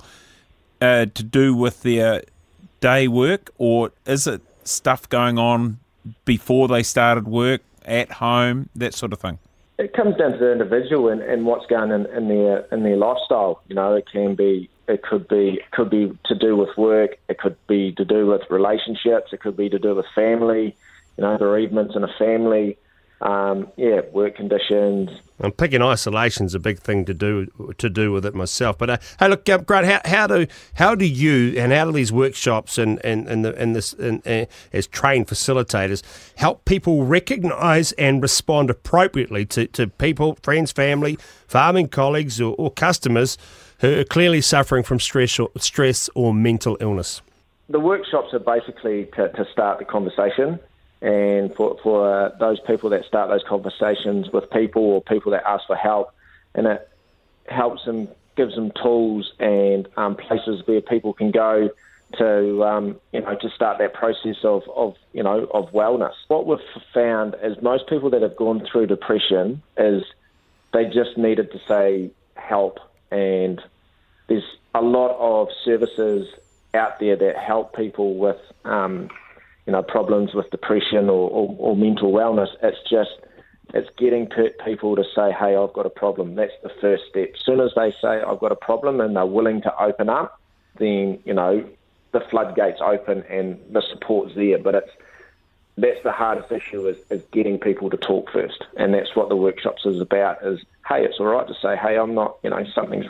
Speaker 6: uh, to do with their day work, or is it stuff going on before they started work, at home, that sort of thing?
Speaker 10: It comes down to the individual and, and what's going on in, in their in their lifestyle. You know, it can be, it could be, it could be to do with work. It could be to do with relationships. It could be to do with family. You know, bereavements in a family. Um, yeah, work conditions.
Speaker 2: And picking isolation's a big thing to do to do with it myself. But uh, hey, look, uh, Grant, how, how do how do you and how do these workshops and and and, the, and this and, uh, as trained facilitators help people recognise and respond appropriately to, to people, friends, family, farming colleagues, or, or customers who are clearly suffering from stress or stress or mental illness?
Speaker 10: The workshops are basically to, to start the conversation. And for, for uh, those people that start those conversations with people, or people that ask for help, and it helps them, gives them tools and um, places where people can go to, um, you know, to start that process of, of, you know, of wellness. What we've found is most people that have gone through depression is they just needed to say help, and there's a lot of services out there that help people with um, you know, problems with depression or, or, or mental wellness. It's just, it's getting people to say, hey, I've got a problem. That's the first step. As soon as they say, I've got a problem, and they're willing to open up, then, you know, the floodgates open and the support's there. But it's, that's the hardest issue, is, is getting people to talk first. And that's what the workshops is about, is, hey, it's all right to say, hey, I'm not, you know, something's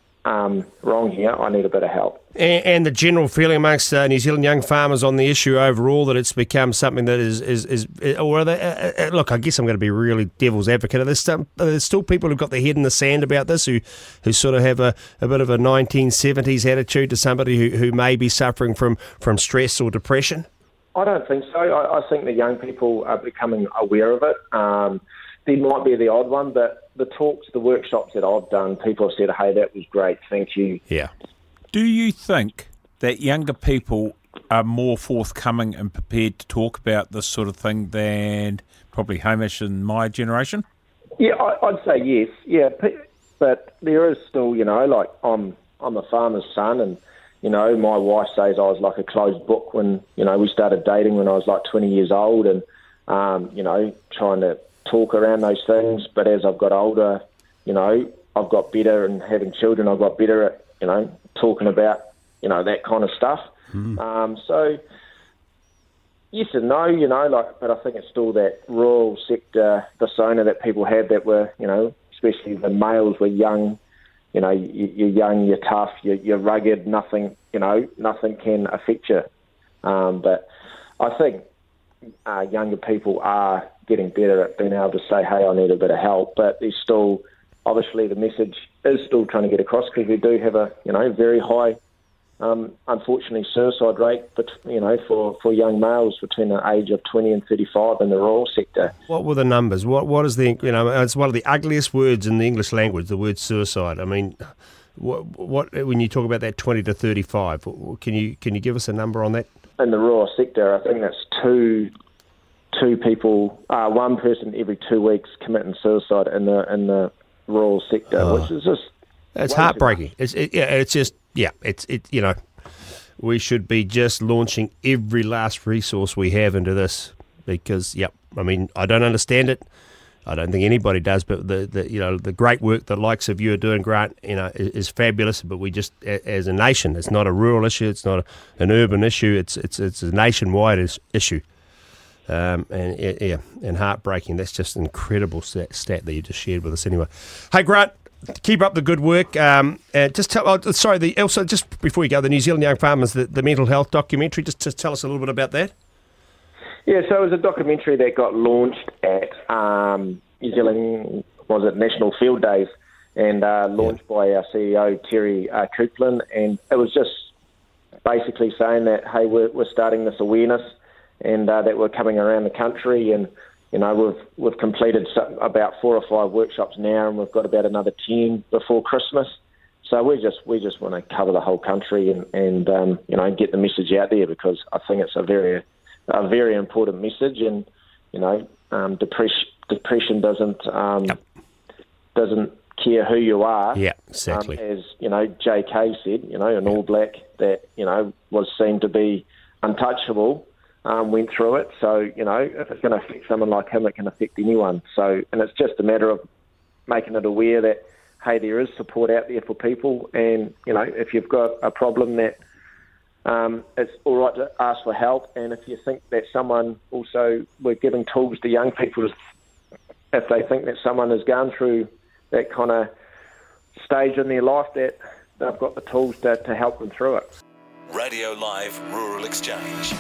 Speaker 10: Um, wrong here, I need a bit of help.
Speaker 2: And, and the general feeling amongst uh, New Zealand young farmers on the issue overall, that it's become something that is, is, is or are they, uh, uh, look, I guess I'm going to be really devil's advocate. Are there, some, are there still people who've got their head in the sand about this, who, who sort of have a, a bit of a nineteen seventies attitude to somebody who, who may be suffering from, from stress or depression?
Speaker 10: I don't think so. I, I think the young people are becoming aware of it. Um, there might be the odd one, but the talks, the workshops that I've done, people have said, hey, that was great, thank you.
Speaker 2: Yeah.
Speaker 6: Do you think that younger people are more forthcoming and prepared to talk about this sort of thing than probably Hamish and my generation?
Speaker 10: Yeah, I, I'd say yes. Yeah, but there is still, you know, like I'm, I'm a farmer's son, and, you know, my wife says I was like a closed book when, you know, we started dating when I was like twenty years old, and, um, you know, trying to talk around those things. But as I've got older, you know, I've got better, and having children, I've got better at, you know, talking about, you know, that kind of stuff. Mm. Um, so, yes and no, you know, like, but I think it's still that rural sector persona that people have that were, you know, especially the males were young, you know, you, you're young, you're tough, you're, you're rugged, nothing, you know, nothing can affect you. Um, but I think uh, younger people are getting better at being able to say, hey, I need a bit of help, but there's still, obviously the message is still trying to get across, because we do have a, you know, very high, um, unfortunately, suicide rate, but, you know, for, for young males between the age of twenty and thirty-five in the rural sector.
Speaker 2: What were the numbers? What What is the, you know, it's one of the ugliest words in the English language, the word suicide. I mean, what, what when you talk about that twenty to thirty-five, can you can you give us a number on that?
Speaker 10: In the rural sector, I think that's two two people, uh, one person every two weeks committing suicide in the in the rural sector, oh. which is just
Speaker 2: it's heartbreaking. It's it, yeah, it's just yeah, it's it you know, we should be just launching every last resource we have into this, because yep, I mean, I don't understand it. I don't think anybody does, but the, the you know the great work the likes of you are doing, Grant, you know, is, is fabulous. But we just, as a nation, it's not a rural issue, it's not a, an urban issue. It's it's it's a nationwide is, issue, um, and yeah, and heartbreaking. That's just an incredible stat, stat that you just shared with us. Anyway, hey Grant, keep up the good work. Um, and just tell, oh, sorry, the also just before you go, the New Zealand Young Farmers, the, the mental health documentary. Just just tell us a little bit about that.
Speaker 10: Yeah, so it was a documentary that got launched at um, New Zealand, was it National Field Days, and uh, launched yeah. by our C E O, Terry uh, Coupland, and it was just basically saying that, hey, we're, we're starting this awareness, and uh, that we're coming around the country, and, you know, we've we've completed some, about four or five workshops now, and we've got about another ten before Christmas. So we just we just want to cover the whole country and, and um, you know, get the message out there, because I think it's a very a very important message. And you know, um, depression depression doesn't um, yep. doesn't care who you are.
Speaker 2: Yeah, exactly.
Speaker 10: Um, as you know, J K said, you know, an All Black that you know was seen to be untouchable, um, went through it. So you know, if it's going to affect someone like him, it can affect anyone. So, and it's just a matter of making it aware that, hey, there is support out there for people, and you know, if you've got a problem, that um, it's all right to ask for help. And if you think that someone, also, we're giving tools to young people, if they think that someone has gone through that kind of stage in their life, that they've got the tools to, to help them through it.
Speaker 1: Radio Live Rural Exchange.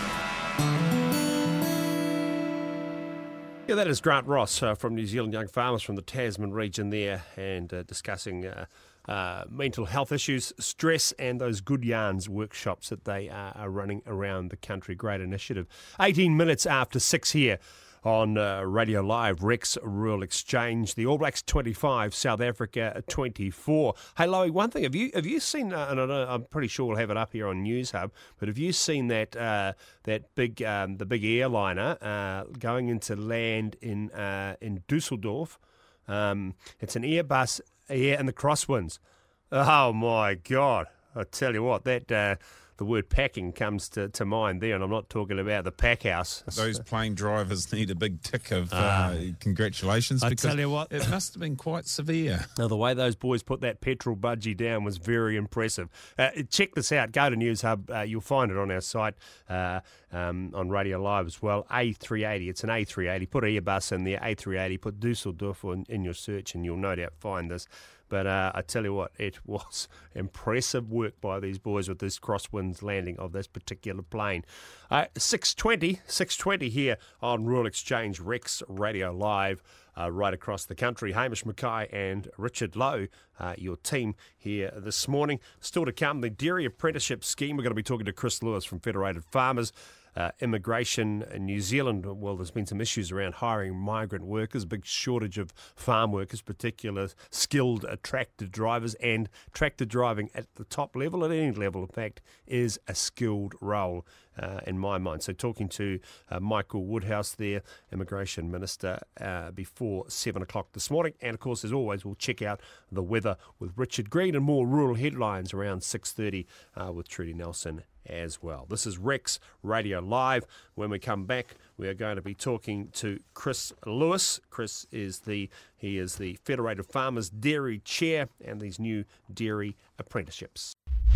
Speaker 2: Yeah, that is Grant Ross uh, from New Zealand Young Farmers from the Tasman region there, and uh, discussing uh, uh, mental health issues, stress, and those Good Yarns workshops that they uh, are running around the country. Great initiative. eighteen minutes after six here on uh, Radio Live, Rex Rural Exchange. The All Blacks twenty-five, South Africa twenty-four. Hey, Loie, one thing, have you have you seen, uh, and I know, I'm pretty sure we'll have it up here on News Hub, but have you seen that uh, that big um, the big airliner uh, going into land in uh, in Dusseldorf? Um, it's an Airbus Air and the crosswinds. Oh my God! I tell you what, that. Uh, The word packing comes to, to mind there, and I'm not talking about the pack house.
Speaker 3: Those plane drivers need a big tick of uh,
Speaker 2: uh,
Speaker 3: congratulations.
Speaker 2: I
Speaker 3: because
Speaker 2: tell you what,
Speaker 3: it must have been quite severe.
Speaker 2: Now, the way those boys put that petrol budgie down was very impressive. Uh, check this out. Go to News Hub. Uh, you'll find it on our site, uh, um, on Radio Live as well. A three eighty. It's an A three eighty. Put Airbus in there, A three eighty. Put Dusseldorf in, in your search, and you'll no doubt find this. But uh, I tell you what, it was impressive work by these boys with this crosswinds landing of this particular plane. Uh, six twenty, six twenty here on Rural Exchange, Rex Radio Live, uh, right across the country. Hamish Mackay and Richard Lowe, uh, your team here this morning. Still to come, the Dairy Apprenticeship Scheme. We're going to be talking to Chris Lewis from Federated Farmers. Uh, immigration in New Zealand, well, there's been some issues around hiring migrant workers, big shortage of farm workers, particular skilled uh, tractor drivers, and tractor driving at the top level, at any level, in fact, is a skilled role uh, in my mind. So talking to uh, Michael Woodhouse there, Immigration Minister, uh, before seven o'clock this morning. And, of course, as always, we'll check out the weather with Richard Green and more rural headlines around six thirty uh, with Trudy Nelson as well. This is Rex Radio Live. When we come back, we are going to be talking to Chris Lewis. Chris is the he is the Federated Farmers Dairy Chair and these new dairy apprenticeships.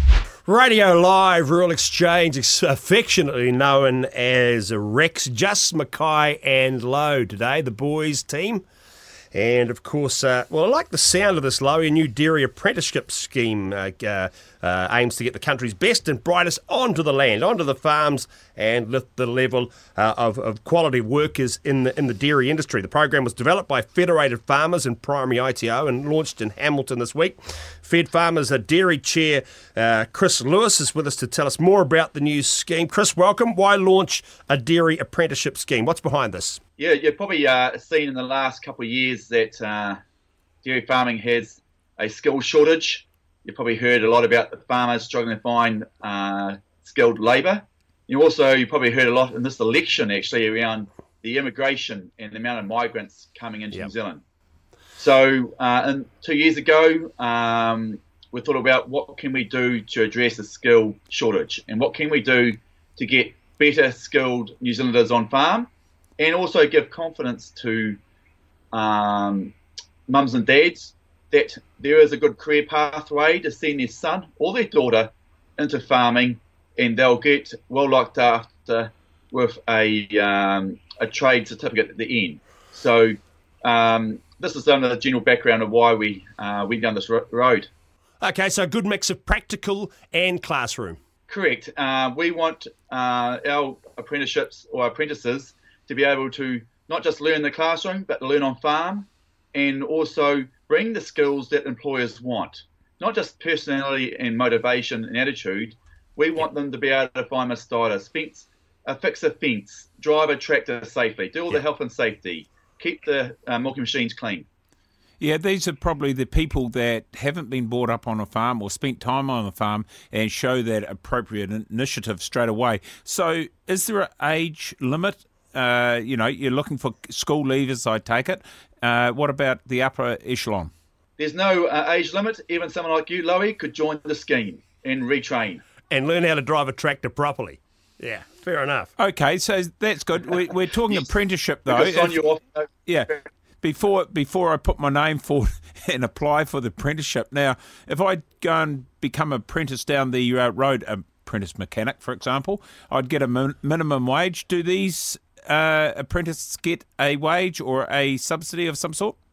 Speaker 2: Radio Live, Rural Exchange, affectionately known as Rex, just Mackay and Lowe today, the boys team. And, of course, uh, well, I like the sound of this, Lowe. A new dairy apprenticeship scheme uh, uh, uh, aims to get the country's best and brightest onto the land, onto the farms, and lift the level uh, of, of quality workers in the in the dairy industry. The program was developed by Federated Farmers and Primary I T O and launched in Hamilton this week. Fed Farmers uh, Dairy Chair uh, Chris Lewis is with us to tell us more about the new scheme. Chris, welcome. Why launch a dairy apprenticeship scheme? What's behind this?
Speaker 11: Yeah, you've probably uh, seen in the last couple of years that uh, dairy farming has a skill shortage. You've probably heard a lot about the farmers struggling to find uh, skilled labour. You also you probably heard a lot in this election actually around the immigration and the amount of migrants coming into yep. New Zealand. So uh, and two years ago, um, we thought about what can we do to address the skill shortage and what can we do to get better skilled New Zealanders on farm, and also give confidence to um, mums and dads that there is a good career pathway to send their son or their daughter into farming, and they'll get well looked after with a um, a trade certificate at the end. So um, this is some of the general background of why we uh, went down this ro- road.
Speaker 2: Okay, so a good mix of practical and classroom.
Speaker 11: Correct. Uh, we want uh, our apprenticeships or apprentices to be able to not just learn in the classroom, but learn on farm, and also bring the skills that employers want. Not just personality and motivation and attitude. We want them to be able to find a stylist, fence, uh, fix a fence, drive a tractor safely, do all yeah. the health and safety, keep the uh, milking machines clean.
Speaker 6: Yeah, these are probably the people that haven't been brought up on a farm or spent time on a farm and show that appropriate initiative straight away. So is there an age limit? Uh, you know, you're looking for school leavers, I take it. Uh, what about the upper echelon?
Speaker 11: There's no uh, age limit. Even someone like you, Lowy, could join the scheme and retrain.
Speaker 2: And learn how to drive a tractor properly. Yeah, fair enough.
Speaker 6: Okay, so that's good. We, we're talking
Speaker 11: Yes.
Speaker 6: apprenticeship, though.
Speaker 11: Because on
Speaker 6: If-
Speaker 11: your off-
Speaker 6: yeah. Before before I put my name forward and apply for the apprenticeship. Now, if I go and become an apprentice down the uh, road, apprentice mechanic, for example, I'd get a min- minimum wage. Do these uh, apprentices get a wage or a subsidy of some sort?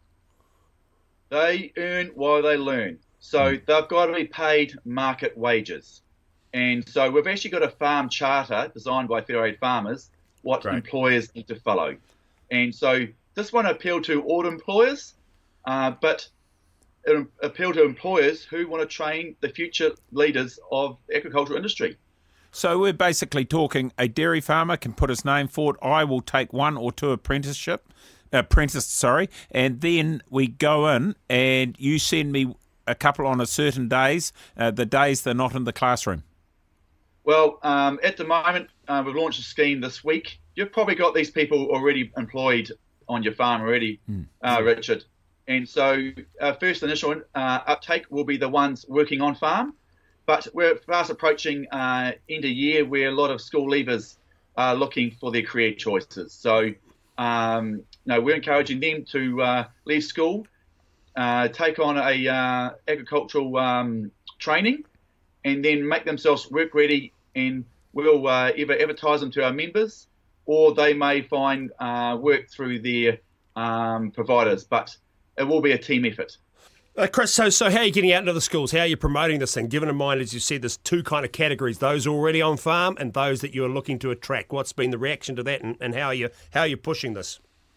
Speaker 11: They earn while they learn. So they've got to be paid market wages. And so we've actually got a farm charter designed by Federated Farmers, what
Speaker 2: Right.
Speaker 11: employers need to follow. And so this won't appeal to all employers, uh, but it'll appeal to employers who want to train the future leaders of the agricultural industry.
Speaker 6: So we're basically talking a dairy farmer can put his name forward. I will take one or two apprenticeship, apprentice, sorry, and then we go in and you send me a couple on a certain days, uh, the days they're not in the classroom.
Speaker 11: Well, um, at the moment, uh, we've launched a scheme this week. You've probably got these people already employed on your farm already,
Speaker 6: Mm.
Speaker 11: uh, Richard. And so our first initial uh, uptake will be the ones working on farm. But we're fast approaching uh, end of year where a lot of school leavers are looking for their career choices. So um, no, we're encouraging them to uh, leave school, uh, take on a uh, agricultural um, training, and then make themselves work ready, and we'll uh, either advertise them to our members or they may find uh, work through their um, providers. But it will be a team effort.
Speaker 2: Uh, Chris, so so how are you getting out into the schools? How are you promoting this thing? Given in mind, as you said, there's two kind of categories: those already on farm and those that you're looking to attract. What's been the reaction to that, and, and how are you how are you pushing this?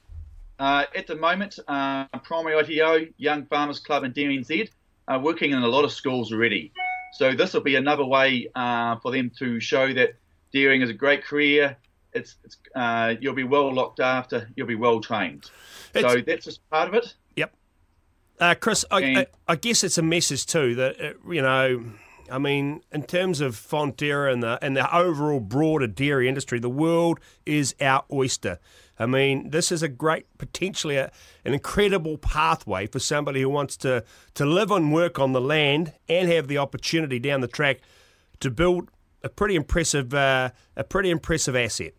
Speaker 11: Uh, at the moment, uh, Primary I T O, Young Farmers Club and D M N Z are working in a lot of schools already. So this will be another way uh, for them to show that dairying is a great career. It's, it's uh, you'll be well looked after. You'll be well trained. So
Speaker 2: It's-
Speaker 11: that's just part of it.
Speaker 2: Yep. Uh, Chris, I,
Speaker 11: And-
Speaker 2: I, I guess it's a message too that uh, you know, I mean, in terms of Fonterra and the and the overall broader dairy industry, the world is our oyster. I mean, this is a great, potentially a, an incredible pathway for somebody who wants to, to live and work on the land and have the opportunity down the track to build a pretty impressive uh, a pretty impressive asset.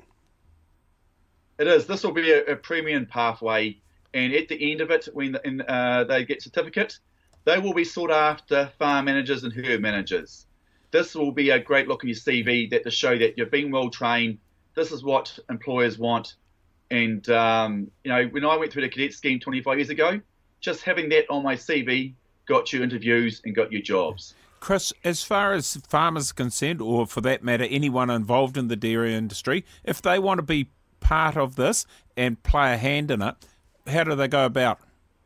Speaker 11: It is. This will be a, a premium pathway, and at the end of it, when the, in, uh, they get certificate, they will be sought after farm managers and herd managers. This will be a great look in your C V that to show that you've been well trained. This is what employers want. And, um, you know, when I went through the cadet scheme twenty-five years ago, just having that on my C V got you interviews and got you jobs.
Speaker 6: Chris, as far as farmers are concerned, or for that matter, anyone involved in the dairy industry, if they want to be part of this and play a hand in it, how do they go about?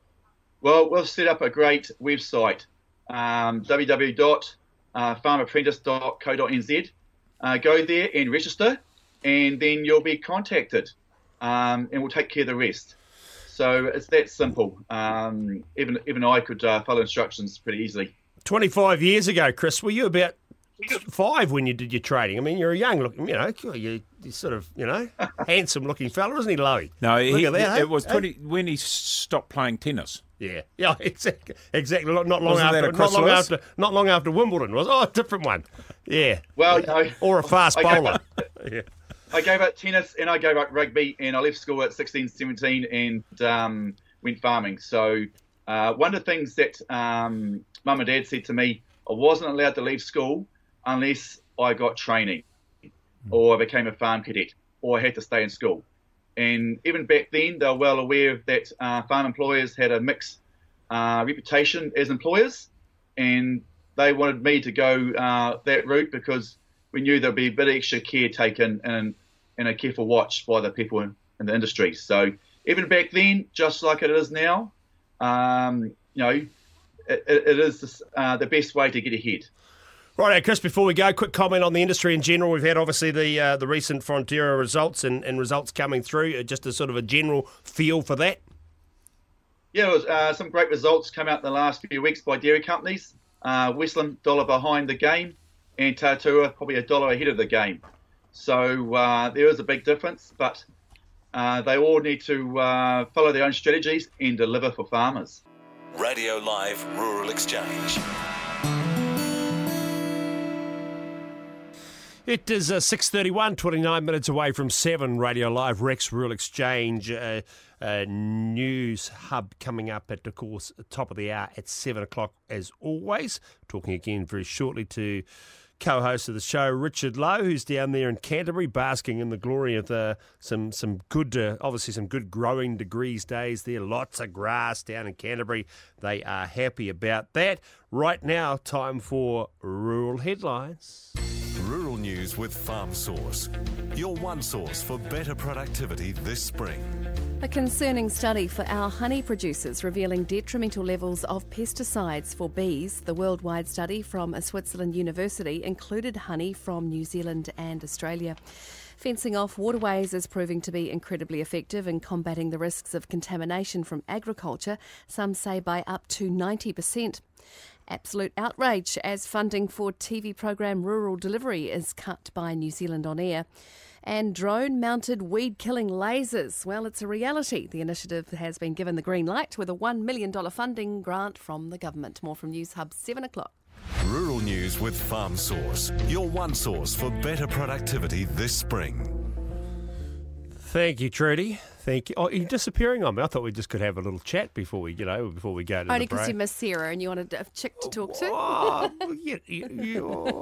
Speaker 11: Well, we've set up a great website, um, w w w dot farm apprentice dot co dot n z. Uh, go there and register, and then you'll be contacted, um, and we'll take care of the rest. So it's that simple. Um, even even I could uh, follow instructions pretty easily.
Speaker 2: twenty-five years ago, Chris, were you about five when you did your trading? I mean, you're a young looking, you know, you you're sort of, you know, handsome looking fella, isn't he, Lowy?
Speaker 6: No,
Speaker 2: Look
Speaker 6: he,
Speaker 2: at that,
Speaker 6: it
Speaker 2: hey?
Speaker 6: was
Speaker 2: Hey?
Speaker 6: twenty when he stopped playing tennis.
Speaker 2: Yeah, yeah, exactly, exactly. Not not long
Speaker 6: Wasn't that
Speaker 2: after,
Speaker 6: a Chris
Speaker 2: not long
Speaker 6: Lewis?
Speaker 2: after, not long after Wimbledon was. Oh, a different one. Yeah.
Speaker 11: Well, you know,
Speaker 2: or a fast
Speaker 11: I gave
Speaker 2: bowler.
Speaker 11: up-
Speaker 2: yeah.
Speaker 11: I gave up tennis and I gave up rugby, and I left school at sixteen, seventeen and um, went farming. So uh, one of the things that um, Mum and Dad said to me, I wasn't allowed to leave school unless I got training or I became a farm cadet or I had to stay in school. And even back then, they were well aware that uh, farm employers had a mixed uh, reputation as employers, and they wanted me to go uh, that route because we knew there'd be a bit of extra care taken and, and a careful watch by the people in, in the industry. So even back then, just like it is now, um, you know, it, it is the, uh, the best way to get ahead.
Speaker 2: Right, Chris, before we go, quick comment on the industry in general. We've had obviously the uh, the recent Fonterra results and, and results coming through, uh, just a sort of a general feel for that.
Speaker 11: Yeah, it was, uh, some great results come out in the last few weeks by dairy companies. Uh, Westland, dollar behind the game, and Tatua probably a dollar ahead of the game. So uh, there is a big difference, but uh, they all need to uh, follow their own strategies and deliver for farmers.
Speaker 1: Radio Live Rural Exchange.
Speaker 2: It is uh, six thirty-one, twenty-nine minutes away from seven. Radio Live, Rex Rural Exchange uh, uh, news hub coming up at, of course, top of the hour at seven o'clock as always. Talking again very shortly to co-host of the show, Richard Lowe, who's down there in Canterbury, basking in the glory of uh, some some good, uh, obviously some good growing degrees days there. Lots of grass down in Canterbury. They are happy about that. Right now, time for Rural Headlines.
Speaker 1: Rural news with Farm Source. Your one source for better productivity this spring.
Speaker 4: A concerning study for our honey producers revealing detrimental levels of pesticides for bees. The worldwide study from a Switzerland university included honey from New Zealand and Australia. Fencing off waterways is proving to be incredibly effective in combating the risks of contamination from agriculture, some say by up to ninety percent. Absolute outrage as funding for T V programme Rural Delivery is cut by New Zealand On Air. And drone-mounted weed-killing lasers. Well, it's a reality. The initiative has been given the green light with a one million dollars funding grant from the government. More from News Hub, seven o'clock.
Speaker 1: Rural news with Farm Source. Your one source for better productivity this spring.
Speaker 2: Thank you, Trudy. Thank you. Oh, you're disappearing on me. I thought we just could have a little chat before we, you know, before we go to
Speaker 4: Only
Speaker 2: the break.
Speaker 4: because you miss Sarah and you wanted a chick to talk to.
Speaker 2: Oh, you, you, you,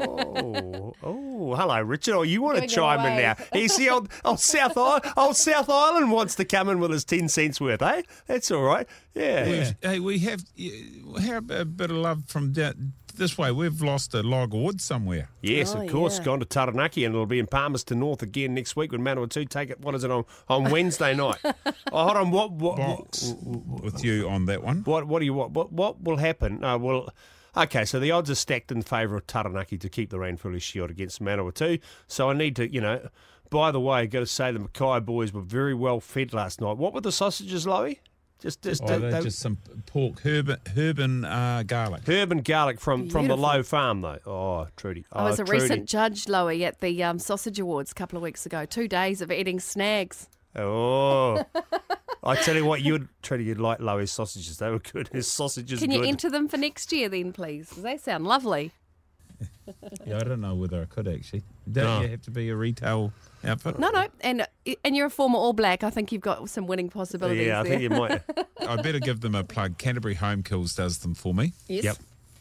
Speaker 2: oh, oh, hello, Richard. Oh, you want to
Speaker 4: Going
Speaker 2: chime
Speaker 4: away.
Speaker 2: in now? You see, old, old South Island, old South Island wants to come in with his ten cents worth, eh? That's all right. Yeah.
Speaker 3: We've- Hey, we have. uh, How about a bit of love from down this way? We've lost a log of wood somewhere.
Speaker 2: Yes,
Speaker 4: Oh,
Speaker 2: of course.
Speaker 4: yeah.
Speaker 2: Gone to Taranaki, and it'll be in Palmerston North again next week when Manawatu take it. What is it on, on Wednesday night? Oh, hold on. What what
Speaker 3: Box with you on that one.
Speaker 2: what what do you what what what will happen? Uh, well, okay. So the odds are stacked in favour of Taranaki to keep the Ranfurly Shield against Manawatu. So I need to, you know. By the way, got to say the Mackay boys were very well fed last night. What were the sausages, Loey? Just just
Speaker 3: Oh,
Speaker 2: they-
Speaker 3: they're
Speaker 2: they-
Speaker 3: just some pork, herb, herb and uh, garlic.
Speaker 2: herb and garlic from, from the
Speaker 4: Beautiful.
Speaker 2: Low Farm, though. Oh, Trudy.
Speaker 4: I was
Speaker 2: oh,
Speaker 4: a
Speaker 2: Trudy.
Speaker 4: recent judge, Loey, at the um, Sausage Awards a couple of weeks ago. Two days of eating snags.
Speaker 2: Oh, I tell you what, you'd Trudy, you'd like Loey's sausages. They were good. His sausages.
Speaker 4: Can
Speaker 2: good.
Speaker 4: you enter them for next year then, please? 'Cause they sound lovely.
Speaker 3: Yeah, I don't know whether I could actually. Don't
Speaker 2: No.
Speaker 3: you have to be a retail outfit?
Speaker 4: No, no, and and you're a former All Black. I think you've got some winning possibilities
Speaker 2: Yeah, I
Speaker 4: there.
Speaker 2: think you might.
Speaker 3: I better give them a plug. Canterbury Home Kills does them for me.
Speaker 4: Yes.
Speaker 2: Yep.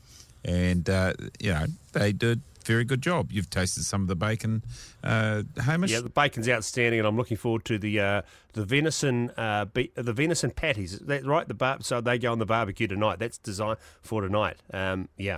Speaker 3: And, uh, you know, they did a very good job. You've tasted some of the bacon, uh, Hamish?
Speaker 2: Yeah, the bacon's outstanding, and I'm looking forward to the uh, the venison uh, be- the venison patties. Is that right? The bar- so they go on the barbecue tonight. That's designed for tonight. Um, yeah.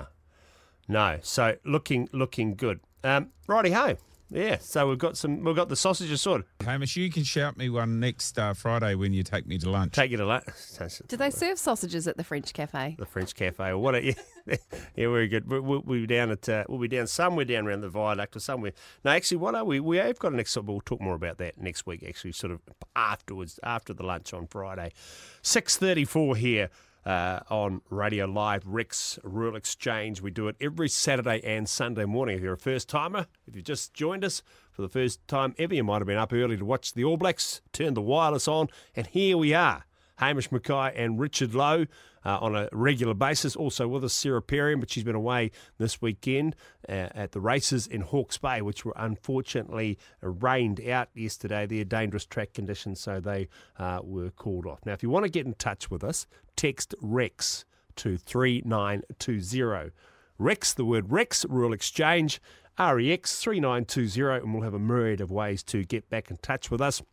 Speaker 2: No, so looking looking good. Um, righty ho. Yeah, so we've got some. We've got the sausages sorted.
Speaker 3: Hamish, you can shout me one next uh, Friday when you take me to lunch.
Speaker 2: Take you to lunch.
Speaker 4: Do they serve sausages at the French Cafe?
Speaker 2: The French Cafe or what? A, yeah, yeah, very good. We- We'll, we'll be down at. Uh, we'll be down somewhere down around the viaduct or somewhere. No, actually, what are we? We have got an next. We'll talk more about that next week. Actually, sort of afterwards, after the lunch on Friday, six thirty-four here. Uh, on Radio Live, Rex Rural Exchange. We do it every Saturday and Sunday morning. If you're a first timer, if you've just joined us for the first time ever, you might have been up early to watch the All Blacks, turn the wireless on, and here we are. Hamish Mackay and Richard Lowe uh, on a regular basis. Also with us, Sarah Perriam, but she's been away this weekend uh, at the races in Hawke's Bay, which were unfortunately rained out yesterday. They're dangerous track conditions, so they uh, were called off. Now, if you want to get in touch with us, text REX to three nine two zero. REX, the word REX, Rural Exchange, R E X three nine two zero, and we'll have a myriad of ways to get back in touch with us.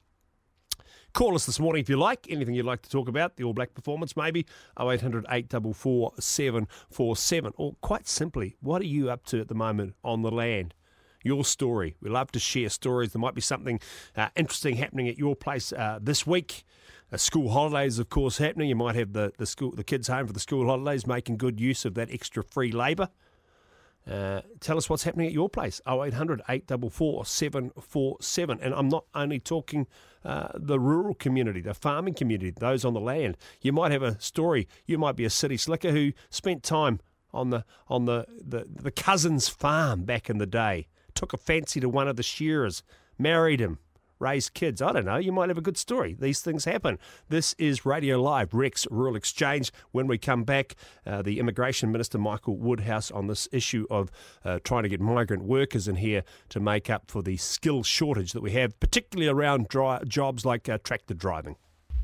Speaker 2: Call us this morning if you like. Anything you'd like to talk about, the All Black performance maybe, oh eight hundred, eight four four, seven four seven. Or quite simply, what are you up to at the moment on the land? Your story. We love to share stories. There might be something uh, interesting happening at your place uh, this week. Uh, school holidays, of course, happening. You might have the, the school, the kids home for the school holidays, making good use of that extra free labour. Uh, tell us what's happening at your place. oh eight hundred, eight four four, seven four seven. And I'm not only talking uh, the rural community, the farming community, those on the land. You might have a story. You might be a city slicker who spent time on the on the, the, the cousin's farm back in the day, took a fancy to one of the shearers, married him, raised kids. I don't know. You might have a good story. These things happen. This is Radio Live, Rex Rural Exchange. When we come back, uh, the Immigration Minister, Michael Woodhouse, on this issue of uh, trying to get migrant workers in here to make up for the skill shortage that we have, particularly around dry, jobs like uh, tractor driving.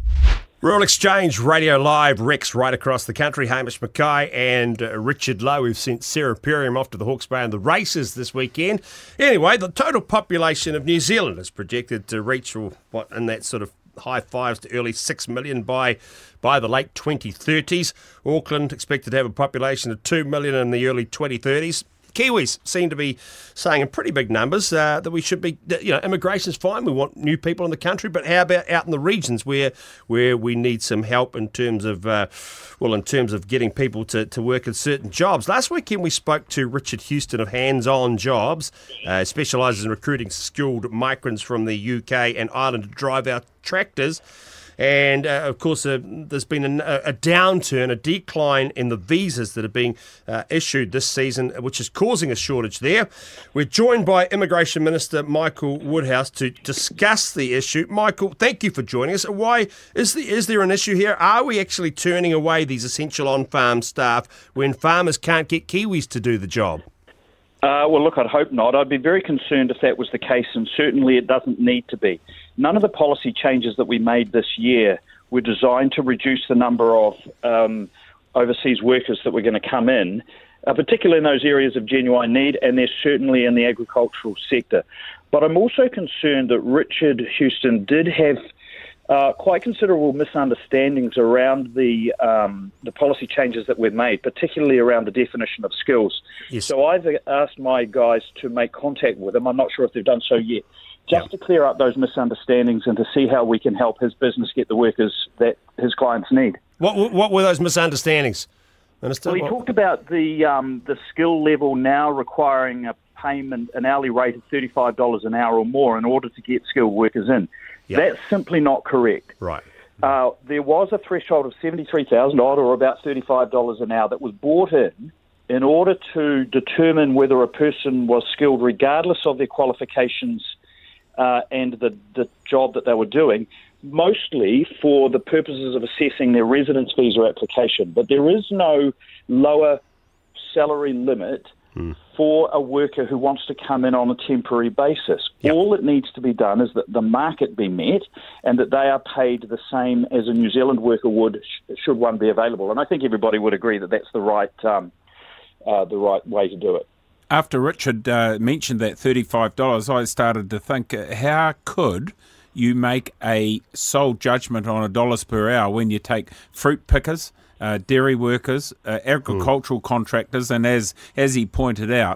Speaker 2: Rural Exchange, Radio Live, Rex right across the country. Hamish Mackay and uh, Richard Lowe. We've sent Sarah Perriam off to the Hawke's Bay and the races this weekend. Anyway, the total population of New Zealand is projected to reach, or what, in that sort of high fives to early six million by by the late twenty thirties. Auckland expected to have a population of two million in the early twenty thirties. Kiwis seem to be saying in pretty big numbers uh, that we should be, you know, immigration's fine. We want new people in the country, but how about out in the regions where where we need some help in terms of, uh, well, in terms of getting people to, to work in certain jobs. Last weekend we spoke to Richard Houston of Hands On Jobs, uh, specialises in recruiting skilled migrants from the U K and Ireland to drive our tractors. And, uh, of course, uh, there's been a, a downturn, a decline in the visas that are being uh, issued this season, which is causing a shortage there. We're joined by Immigration Minister Michael Woodhouse to discuss the issue. Michael, thank you for joining us. Why is, the, is there an issue here? Are we actually turning away these essential on-farm staff when farmers can't get Kiwis to do the job?
Speaker 12: Uh, well, look, I'd hope not. I'd be very concerned if that was the case, and certainly it doesn't need to be. None of the policy changes that we made this year were designed to reduce the number of um, overseas workers that were going to come in, uh, particularly in those areas of genuine need, and they're certainly in the agricultural sector. But I'm also concerned that Richard Houston did have Uh, quite considerable misunderstandings around the um, the policy changes that we've made, particularly around the definition of skills.
Speaker 2: Yes.
Speaker 12: So I've asked my guys to make contact with him. I'm not sure if they've done so yet, just
Speaker 2: yeah.
Speaker 12: to clear up those misunderstandings and to see how we can help his business get the workers that his clients need.
Speaker 2: What what were those misunderstandings, Minister?
Speaker 12: Well, he
Speaker 2: what?
Speaker 12: talked about the um, the skill level now requiring a payment, an hourly rate of thirty-five dollars an hour or more in order to get skilled workers in. Yep. That's simply not correct.
Speaker 2: Right.
Speaker 12: Uh, there was a threshold of seventy-three thousand dollars or about thirty-five dollars an hour that was brought in in order to determine whether a person was skilled regardless of their qualifications uh, and the, the job that they were doing, mostly for the purposes of assessing their residence visa application. But there is no lower salary limit Mm. for a worker who wants to come in on a temporary basis. Yep. All that needs to be done is that the market be met and that they are paid the same as a New Zealand worker would sh- should one be available. And I think everybody would agree that that's the right um, uh, the right way to do it.
Speaker 6: After Richard uh, mentioned that thirty-five dollars, I started to think, uh, how could you make a sole judgment on a dollars per hour when you take fruit pickers, Uh, dairy workers, uh, agricultural mm. contractors, and as as he pointed out,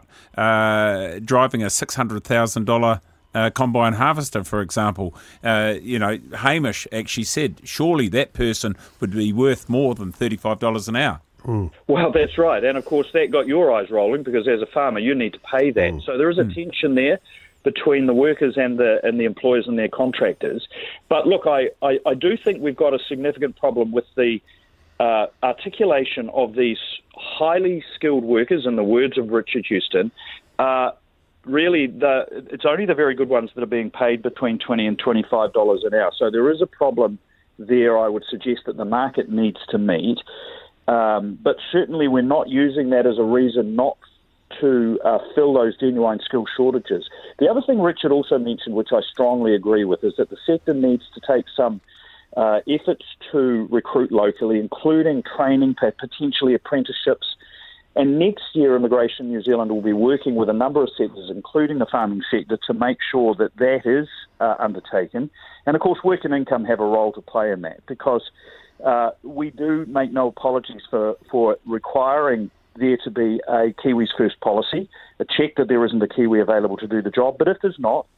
Speaker 6: uh, driving a six hundred thousand dollars uh, combine harvester, for example. Uh, you know, Hamish actually said, surely that person would be worth more than thirty-five dollars an hour.
Speaker 2: Mm.
Speaker 12: Well, that's right. And, of course, that got your eyes rolling because as a farmer, you need to pay that. Mm. So there is a mm. tension there between the workers and the and the employers and their contractors. But, look, I, I, I do think we've got a significant problem with the Uh, articulation of these highly skilled workers, in the words of Richard Houston. Uh, really, the, it's only the very good ones that are being paid between twenty and twenty-five dollars an hour. So there is a problem there, I would suggest, that the market needs to meet. Um, but certainly we're not using that as a reason not to uh, fill those genuine skill shortages. The other thing Richard also mentioned, which I strongly agree with, is that the sector needs to take some Uh, efforts to recruit locally, including training, potentially apprenticeships. And next year, Immigration New Zealand will be working with a number of sectors, including the farming sector, to make sure that that is uh, undertaken. And, of course, work and income have a role to play in that, because uh, we do make no apologies for, for requiring there to be a Kiwis First policy, a check that there isn't a Kiwi available to do the job. But if there's not,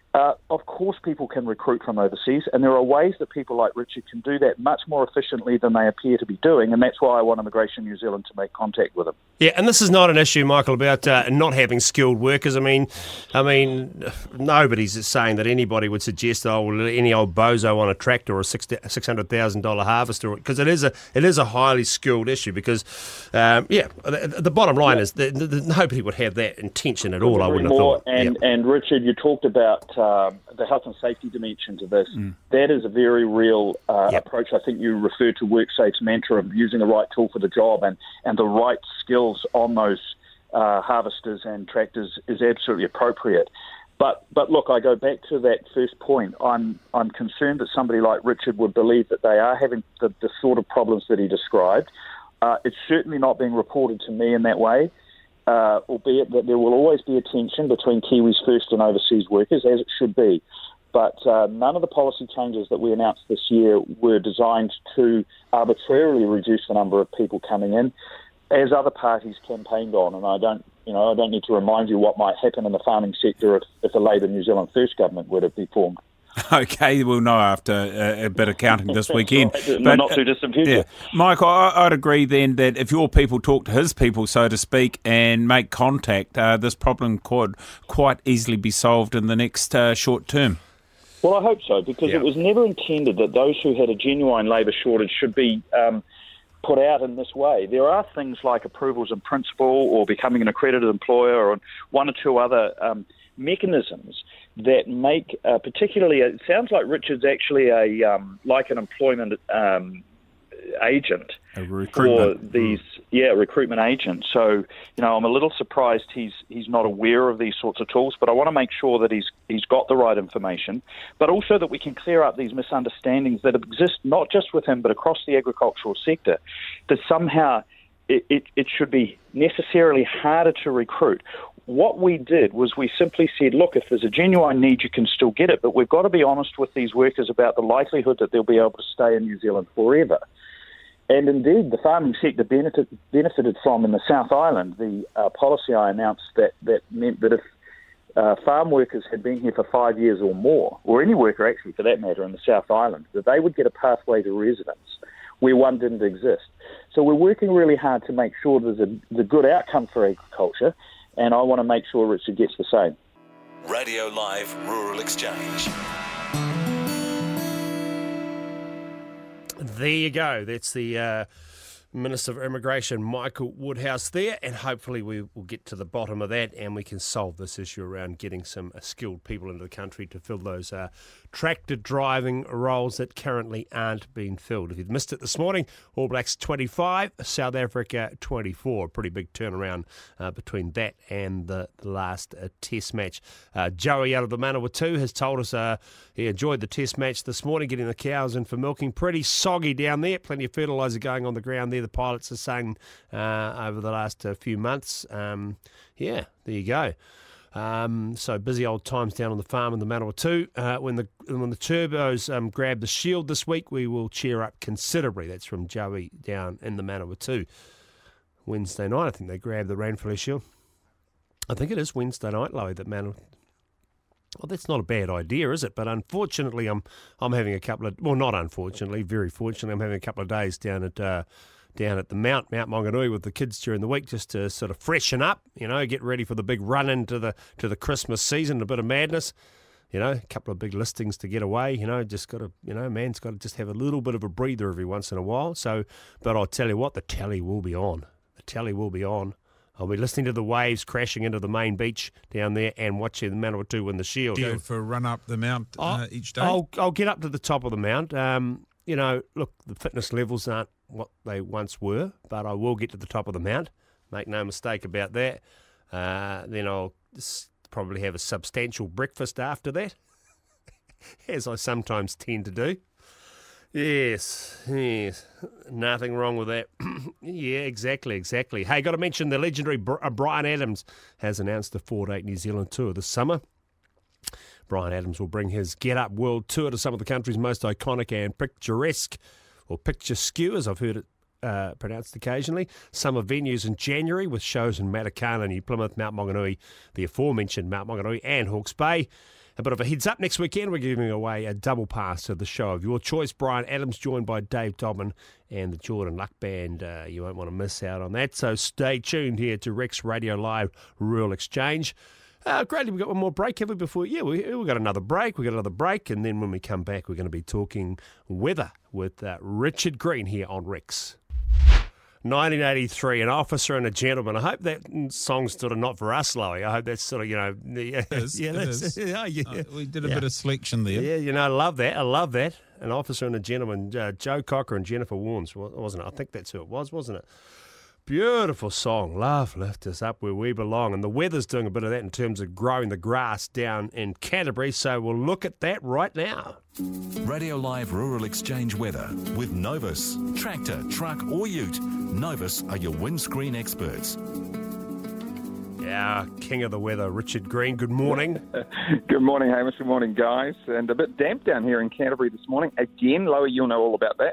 Speaker 12: Uh, of course, people can recruit from overseas, and there are ways that people like Richard can do that much more efficiently than they appear to be doing, and that's why I want Immigration New Zealand to make contact with them.
Speaker 2: Yeah, and this is not an issue, Michael, about uh, not having skilled workers. I mean, I mean, nobody's saying that anybody would suggest, oh, well, any old bozo on a tractor or a six hundred thousand dollars harvester, because it is a it is a highly skilled issue. Because, um, yeah, the, the bottom line yeah. is that the, the, nobody would have that intention at all. I wouldn't have thought.
Speaker 12: And,
Speaker 2: yeah.
Speaker 12: and Richard, you talked about um, the health and safety dimension to this. Mm. That is a very real uh, yep. approach. I think you referred to WorkSafe's mantra of using the right tool for the job, and, and the right skills on those uh, harvesters and tractors is absolutely appropriate. But but look, I go back to that first point. I'm I'm concerned that somebody like Richard would believe that they are having the, the sort of problems that he described. Uh, it's certainly not being reported to me in that way, uh, albeit that there will always be a tension between Kiwis first and overseas workers, as it should be. But uh, none of the policy changes that we announced this year were designed to arbitrarily reduce the number of people coming in, as other parties campaigned on. And I don't, you know, I don't need to remind you what might happen in the farming sector if, if a Labour New Zealand First government were to be formed.
Speaker 6: Okay, we'll know after a, a bit of counting this weekend.
Speaker 12: Right.
Speaker 6: But,
Speaker 12: not too distant future.
Speaker 6: Yeah. Michael, I, I'd agree then that if your people talk to his people, so to speak, and make contact, uh, this problem could quite easily be solved in the next uh, short term.
Speaker 12: Well, I hope so, because
Speaker 2: yeah.
Speaker 12: it was never intended that those who had a genuine labour shortage should be um, put out in this way. There are things like approvals in principle or becoming an accredited employer or one or two other um, mechanisms that make, uh, particularly, it sounds like Richard's actually a um, like an employment um, agent
Speaker 6: a recruitment.
Speaker 12: for these, yeah, recruitment agent. So, you know, I'm a little surprised he's he's not aware of these sorts of tools, but I want to make sure that he's he's got the right information, but also that we can clear up these misunderstandings that exist not just with him, but across the agricultural sector, that somehow it, it, it should be necessarily harder to recruit. What we did was we simply said, look, if there's a genuine need, you can still get it, but we've got to be honest with these workers about the likelihood that they'll be able to stay in New Zealand forever. And indeed, the farming sector benefited, benefited from, in the South Island, the uh, policy I announced that, that meant that if uh, farm workers had been here for five years or more, or any worker actually for that matter in the South Island, that they would get a pathway to residence where one didn't exist. So we're working really hard to make sure there's a, the good outcome for agriculture, and I want to make sure Richard gets the same.
Speaker 1: Radio Live Rural Exchange.
Speaker 2: There you go. That's the uh, Minister for Immigration, Michael Woodhouse there, and hopefully we will get to the bottom of that and we can solve this issue around getting some uh, skilled people into the country to fill those uh, tractor driving roles that currently aren't being filled. If you've missed it this morning, All Blacks twenty-five, South Africa twenty-four. Pretty big turnaround uh, between that and the, the last uh, test match. Uh, Joey out of the Manawatu has told us uh, he enjoyed the test match this morning, getting the cows in for milking. Pretty soggy down there, plenty of fertiliser going on the ground there, the pilots are saying uh, over the last uh, few months. Um, yeah, there you go. Um, so busy old times down on the farm in the Manawatu. Uh, when the when the turbos um, grab the shield this week, we will cheer up considerably. That's from Joey down in the Manawatu. Wednesday night, I think they grab the Rainfall Shield. I think it is Wednesday night, Lowy, that Manawatu. Well, that's not a bad idea, is it? But unfortunately, I'm I'm having a couple of well, not unfortunately, very fortunately, I'm having a couple of days down at. Uh, down at the Mount, Mount Maunganui with the kids during the week just to sort of freshen up, you know, get ready for the big run into the to the Christmas season, a bit of madness, you know, a couple of big listings to get away, you know, just got to, you know, man's got to just have a little bit of a breather every once in a while. So, but I'll tell you what, the telly will be on. The telly will be on. I'll be listening to the waves crashing into the main beach down there and watching the Manawatu win the Shield.
Speaker 3: Do you for a run up the Mount uh, each day?
Speaker 2: I'll, I'll get up to the top of the Mount. Um, you know, look, the fitness levels aren't what they once were, but I will get to the top of the Mount. Make no mistake about that. Uh, then I'll probably have a substantial breakfast after that, as I sometimes tend to do. Yes, yes, nothing wrong with that. Yeah, exactly, exactly. Hey, got to mention the legendary Bryan Adams has announced the Ford eight New Zealand tour this summer. Bryan Adams will bring his Get Up World Tour to some of the country's most iconic and picturesque, or picturesque, as I've heard it uh, pronounced occasionally, summer venues in January with shows in Matakana, New Plymouth, Mount Maunganui, the aforementioned Mount Maunganui and Hawke's Bay. a bit of a heads up. Next weekend, we're giving away a double pass to the show of your choice. Brian Adams, joined by Dave Dobbin and the Jordan Luck Band. Uh, you won't want to miss out on that. So stay tuned here to Rex Radio Live Rural Exchange. Uh, great, we've got one more break, have we, before? Yeah, we, we've got another break. We've got another break. And then when we come back, we're going to be talking weather with uh, Richard Green here on Rex. nineteen eighty-three, An Officer and a Gentleman. I hope that song's sort of not for us, Lowy. I hope that's sort of, you know... Yeah,
Speaker 3: it is,
Speaker 2: yeah,
Speaker 3: it
Speaker 2: that's,
Speaker 3: is.
Speaker 2: yeah, yeah.
Speaker 3: Uh, we did a
Speaker 2: yeah.
Speaker 3: bit of selection there.
Speaker 2: Yeah, you know, I love that. I love that. An Officer and a Gentleman. Uh, Joe Cocker and Jennifer Warnes, wasn't it? I think that's who it was, wasn't it? Beautiful song. Love, lift us up where we belong. And the weather's doing a bit of that in terms of growing the grass down in Canterbury. So we'll look at that right now.
Speaker 1: Radio Live Rural Exchange weather with Novus. Tractor, truck or ute, Novus are your windscreen experts.
Speaker 2: Yeah, king of the weather, Richard Green. Good morning.
Speaker 13: Good morning, Hamish. Good morning, guys. And a bit damp down here in Canterbury this morning. Again, Lowy, you'll know all about that.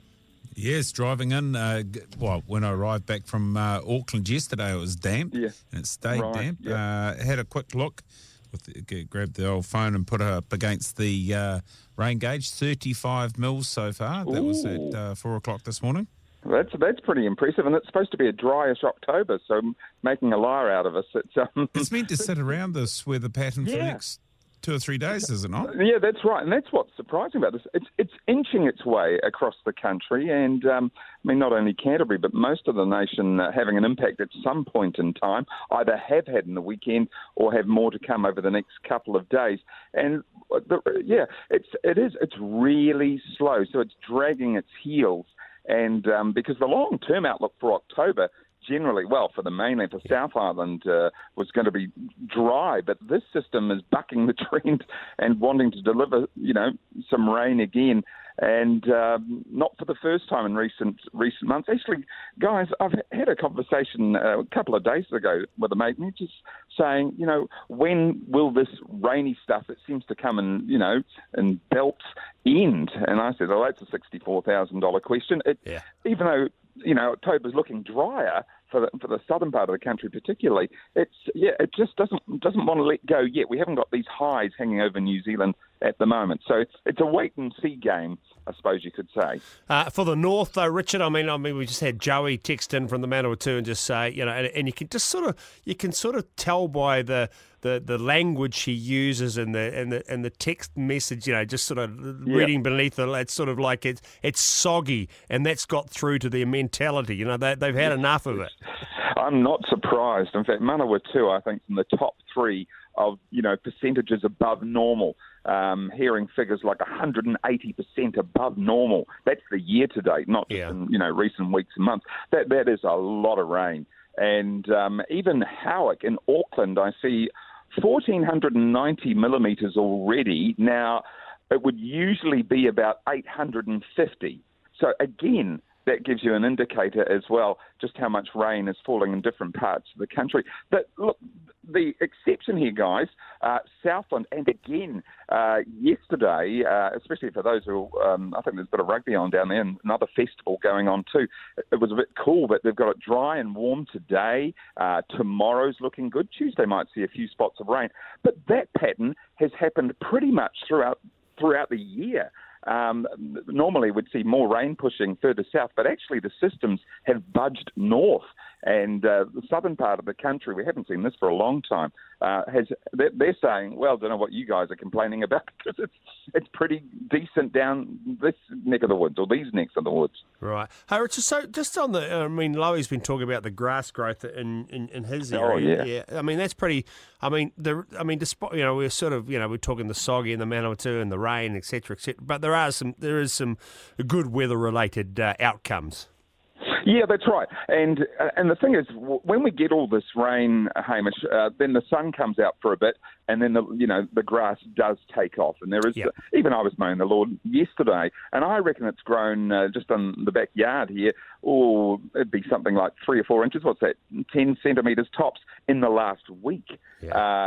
Speaker 3: Yes, driving in, uh, well, when I arrived back from uh, Auckland yesterday, it was damp,
Speaker 13: yeah.
Speaker 3: and it stayed
Speaker 13: right,
Speaker 3: damp.
Speaker 13: yeah.
Speaker 3: Uh, had a quick look, with the, grabbed the old phone and put it up against the uh, rain gauge, thirty-five mils so far. That
Speaker 13: Ooh.
Speaker 3: was at uh, four o'clock this morning.
Speaker 13: That's that's pretty impressive, and it's supposed to be a dryish October, so making a liar out of us. It's, um,
Speaker 3: it's meant to sit around this weather pattern for
Speaker 13: yeah.
Speaker 3: the next two or three days, is it not?
Speaker 13: Yeah, that's right, and that's what's surprising about this. It's it's inching its way across the country, and um, I mean not only Canterbury, but most of the nation uh, having an impact at some point in time. Either have had in the weekend or have more to come over the next couple of days. And the, yeah, it's it is it's really slow, so it's dragging its heels, and um, because the long term outlook for October, generally, well, for the mainland, for South Island, uh, was going to be dry, but this system is bucking the trend and wanting to deliver, you know, some rain again, and um, not for the first time in recent recent months. Actually, guys, I've had a conversation uh, a couple of days ago with a mate, and he's just saying, you know, when will this rainy stuff that seems to come in, you know, in belts end? And I said, oh, that's a sixty-four thousand dollars question. It,
Speaker 2: yeah.
Speaker 13: Even though, you know, October's looking drier for the, for the southern part of the country particularly, it's yeah, it just doesn't doesn't want to let go yet. We haven't got these highs hanging over New Zealand at the moment, so it's a wait and see game, I suppose you could say.
Speaker 2: Uh, for the north, though, Richard, I mean, I mean, we just had Joey text in from the Manawatu and just say, you know, and, and you can just sort of you can sort of tell by the. The, the language he uses and the and the and the text message, you know, just sort of
Speaker 13: yeah.
Speaker 2: reading beneath it, it's sort of like it's it's soggy, and that's got through to their mentality. You know, they they've had enough of it.
Speaker 13: I'm not surprised. In fact, Manawatu, I think, in the top three of, you know, percentages above normal. Um, hearing figures like one hundred eighty percent above normal. That's the year to date, not just
Speaker 2: yeah.
Speaker 13: in, you know, recent weeks and months. That that is a lot of rain. And um, even Howick in Auckland, I see one thousand four hundred ninety millimetres already. Now, it would usually be about eight hundred fifty. So again, that gives you an indicator as well just how much rain is falling in different parts of the country. But look, the exception here, guys, uh, Southland, and again, uh, yesterday, uh, especially for those who, um, I think there's a bit of rugby on down there and another festival going on too. It was a bit cool, but they've got it dry and warm today. Uh, tomorrow's looking good. Tuesday might see a few spots of rain. But that pattern has happened pretty much throughout throughout the year. Um, normally we'd see more rain pushing further south, but actually the systems have budged north. And uh, the southern part of the country, we haven't seen this for a long time, uh, has they're, they're saying, well, I don't know what you guys are complaining about, because it's it's pretty decent down this neck of the woods, or these necks of the woods.
Speaker 2: Right. Hey, Richard, so just on the, I mean, Lowy's been talking about the grass growth in, in, in his area.
Speaker 13: Oh, yeah.
Speaker 2: yeah. I mean, that's pretty, I mean, the, I mean, despite, you know, we're sort of, you know, we're talking the soggy and the Manawatu and the rain, et cetera, et cetera, but there are some, there is some good weather-related uh, outcomes.
Speaker 13: Yeah, that's right. And uh, and the thing is, w- when we get all this rain, Hamish, uh, then the sun comes out for a bit, and then the you know the grass does take off. And there is
Speaker 2: yep.
Speaker 13: the, even I was mowing the lawn yesterday, and I reckon it's grown uh, just on the backyard here. Oh, it'd be something like three or four inches. What's that? Ten centimetres tops in the last week.
Speaker 2: Yeah.
Speaker 13: Uh,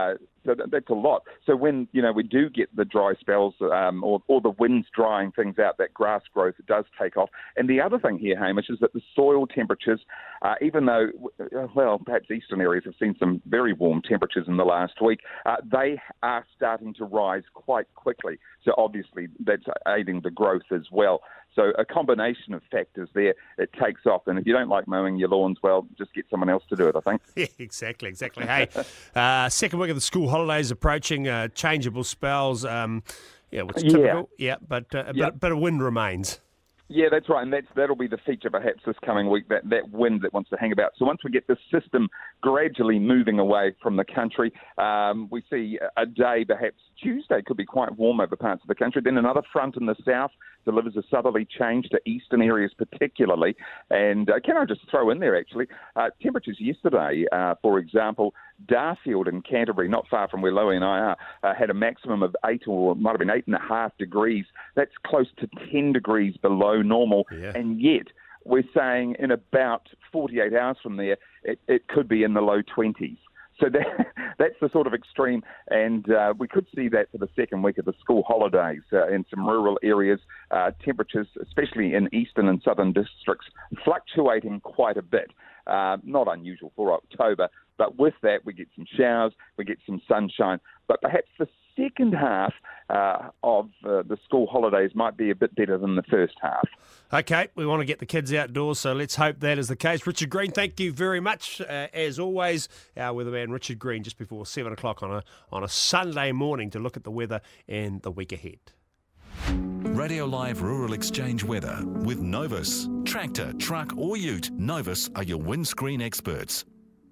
Speaker 13: So that, that's a lot. So when, you know, we do get the dry spells um, or, or the winds drying things out, that grass growth does take off. And the other thing here, Hamish, is that the soil temperatures, uh, even though, well, perhaps eastern areas have seen some very warm temperatures in the last week, uh, they are starting to rise quite quickly. So obviously that's aiding the growth as well. So a combination of factors there, it takes off. And if you don't like mowing your lawns, well, just get someone else to do it, I think.
Speaker 2: Yeah, exactly, exactly. Hey, uh, second week of the school holidays approaching, uh, changeable spells. Um, yeah, which is typical. Yeah, yeah but, uh,
Speaker 13: yeah.
Speaker 2: but, but a wind remains.
Speaker 13: Yeah, that's right, and that's that'll be the feature perhaps this coming week, that, that wind that wants to hang about. So once we get this system gradually moving away from the country, um, we see a day, perhaps Tuesday, could be quite warm over parts of the country. Then another front in the south delivers a southerly change to eastern areas particularly. And uh, can I just throw in there, actually, uh, temperatures yesterday, uh, for example, Darfield in Canterbury, not far from where Loie and I are, uh, had a maximum of eight or it might have been eight and a half degrees. That's close to ten degrees below normal.
Speaker 2: Yeah.
Speaker 13: And yet we're saying in about forty-eight hours from there, it, it could be in the low twenties. So that, that's the sort of extreme, and uh, we could see that for the second week of the school holidays uh, in some rural areas. Uh, temperatures, especially in eastern and southern districts, fluctuating quite a bit. Uh, not unusual for October, but with that we get some showers, we get some sunshine, but perhaps the second half uh, of uh, the school holidays might be a bit better than the first half.
Speaker 2: Okay, we want to get the kids outdoors, so let's hope that is the case. Richard Green, thank you very much. Uh, as always, our weatherman Richard Green just before seven o'clock on a, on a Sunday morning to look at the weather and the week ahead.
Speaker 1: Radio Live Rural Exchange weather with Novus. Tractor, truck or ute, Novus are your windscreen experts.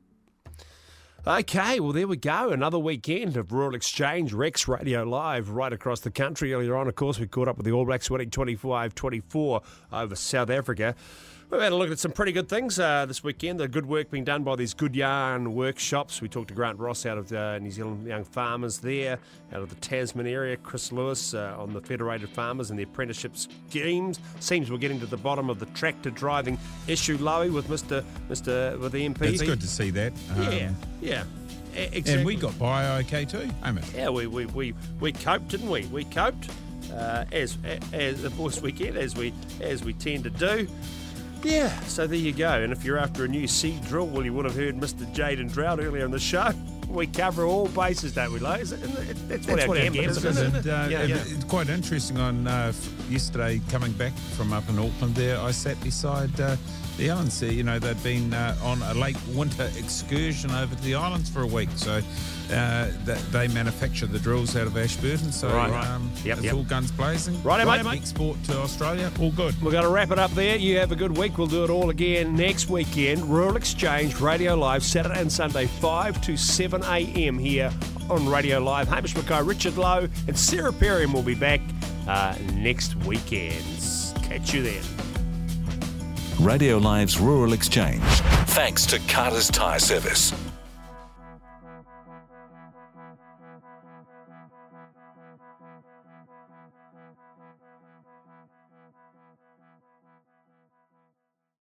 Speaker 2: Okay, well, there we go. Another weekend of Rural Exchange, Rex Radio Live right across the country. Earlier on, of course, we caught up with the All Blacks winning twenty-five twenty-four over South Africa. We've had a look at some pretty good things uh, this weekend. The good work being done by these Good Yarn workshops. We talked to Grant Ross out of uh, New Zealand Young Farmers there, out of the Tasman area. Chris Lewis uh, on the Federated Farmers and the apprenticeship schemes. Seems we're getting to the bottom of the tractor driving issue, Loie, with Mister Mister with the M P.
Speaker 3: It's good to see that. Um,
Speaker 2: yeah, yeah. Exactly.
Speaker 3: And we got by okay too, Hamish.
Speaker 2: Yeah, we, we, we, we coped, didn't we? We coped uh, as as the boys weekend, as we as we tend to do. Yeah, so there you go. And if you're after a new seed drill, well, you would have heard Mister Jaden Drought earlier in the show. We cover all bases, don't we, Loie? That's what
Speaker 3: That's
Speaker 2: our
Speaker 3: what
Speaker 2: gambit is, isn't it?
Speaker 3: Uh,
Speaker 2: Yeah, yeah.
Speaker 3: It's quite interesting. On uh, yesterday, coming back from up in Auckland, there, I sat beside uh, the islands. There, you know, they'd been uh, on a late winter excursion over to the islands for a week, so uh, that they manufacture the drills out of Ashburton. So
Speaker 2: Right, right.
Speaker 3: um,
Speaker 2: Yep,
Speaker 3: it's
Speaker 2: yep.
Speaker 3: all guns blazing.
Speaker 2: Righto, mate, mate.
Speaker 3: Export to Australia, all good.
Speaker 2: We're going to wrap it up there. You have a good week. We'll do it all again next weekend. Rural Exchange Radio Live, Saturday and Sunday, five to seven a.m. here on Radio Live. Hamish Mackay, Richard Lowe, and Sarah Perriam will be back uh, next weekend. Catch you then.
Speaker 1: Radio Live's Rural Exchange. Thanks to Carter's Tyre Service.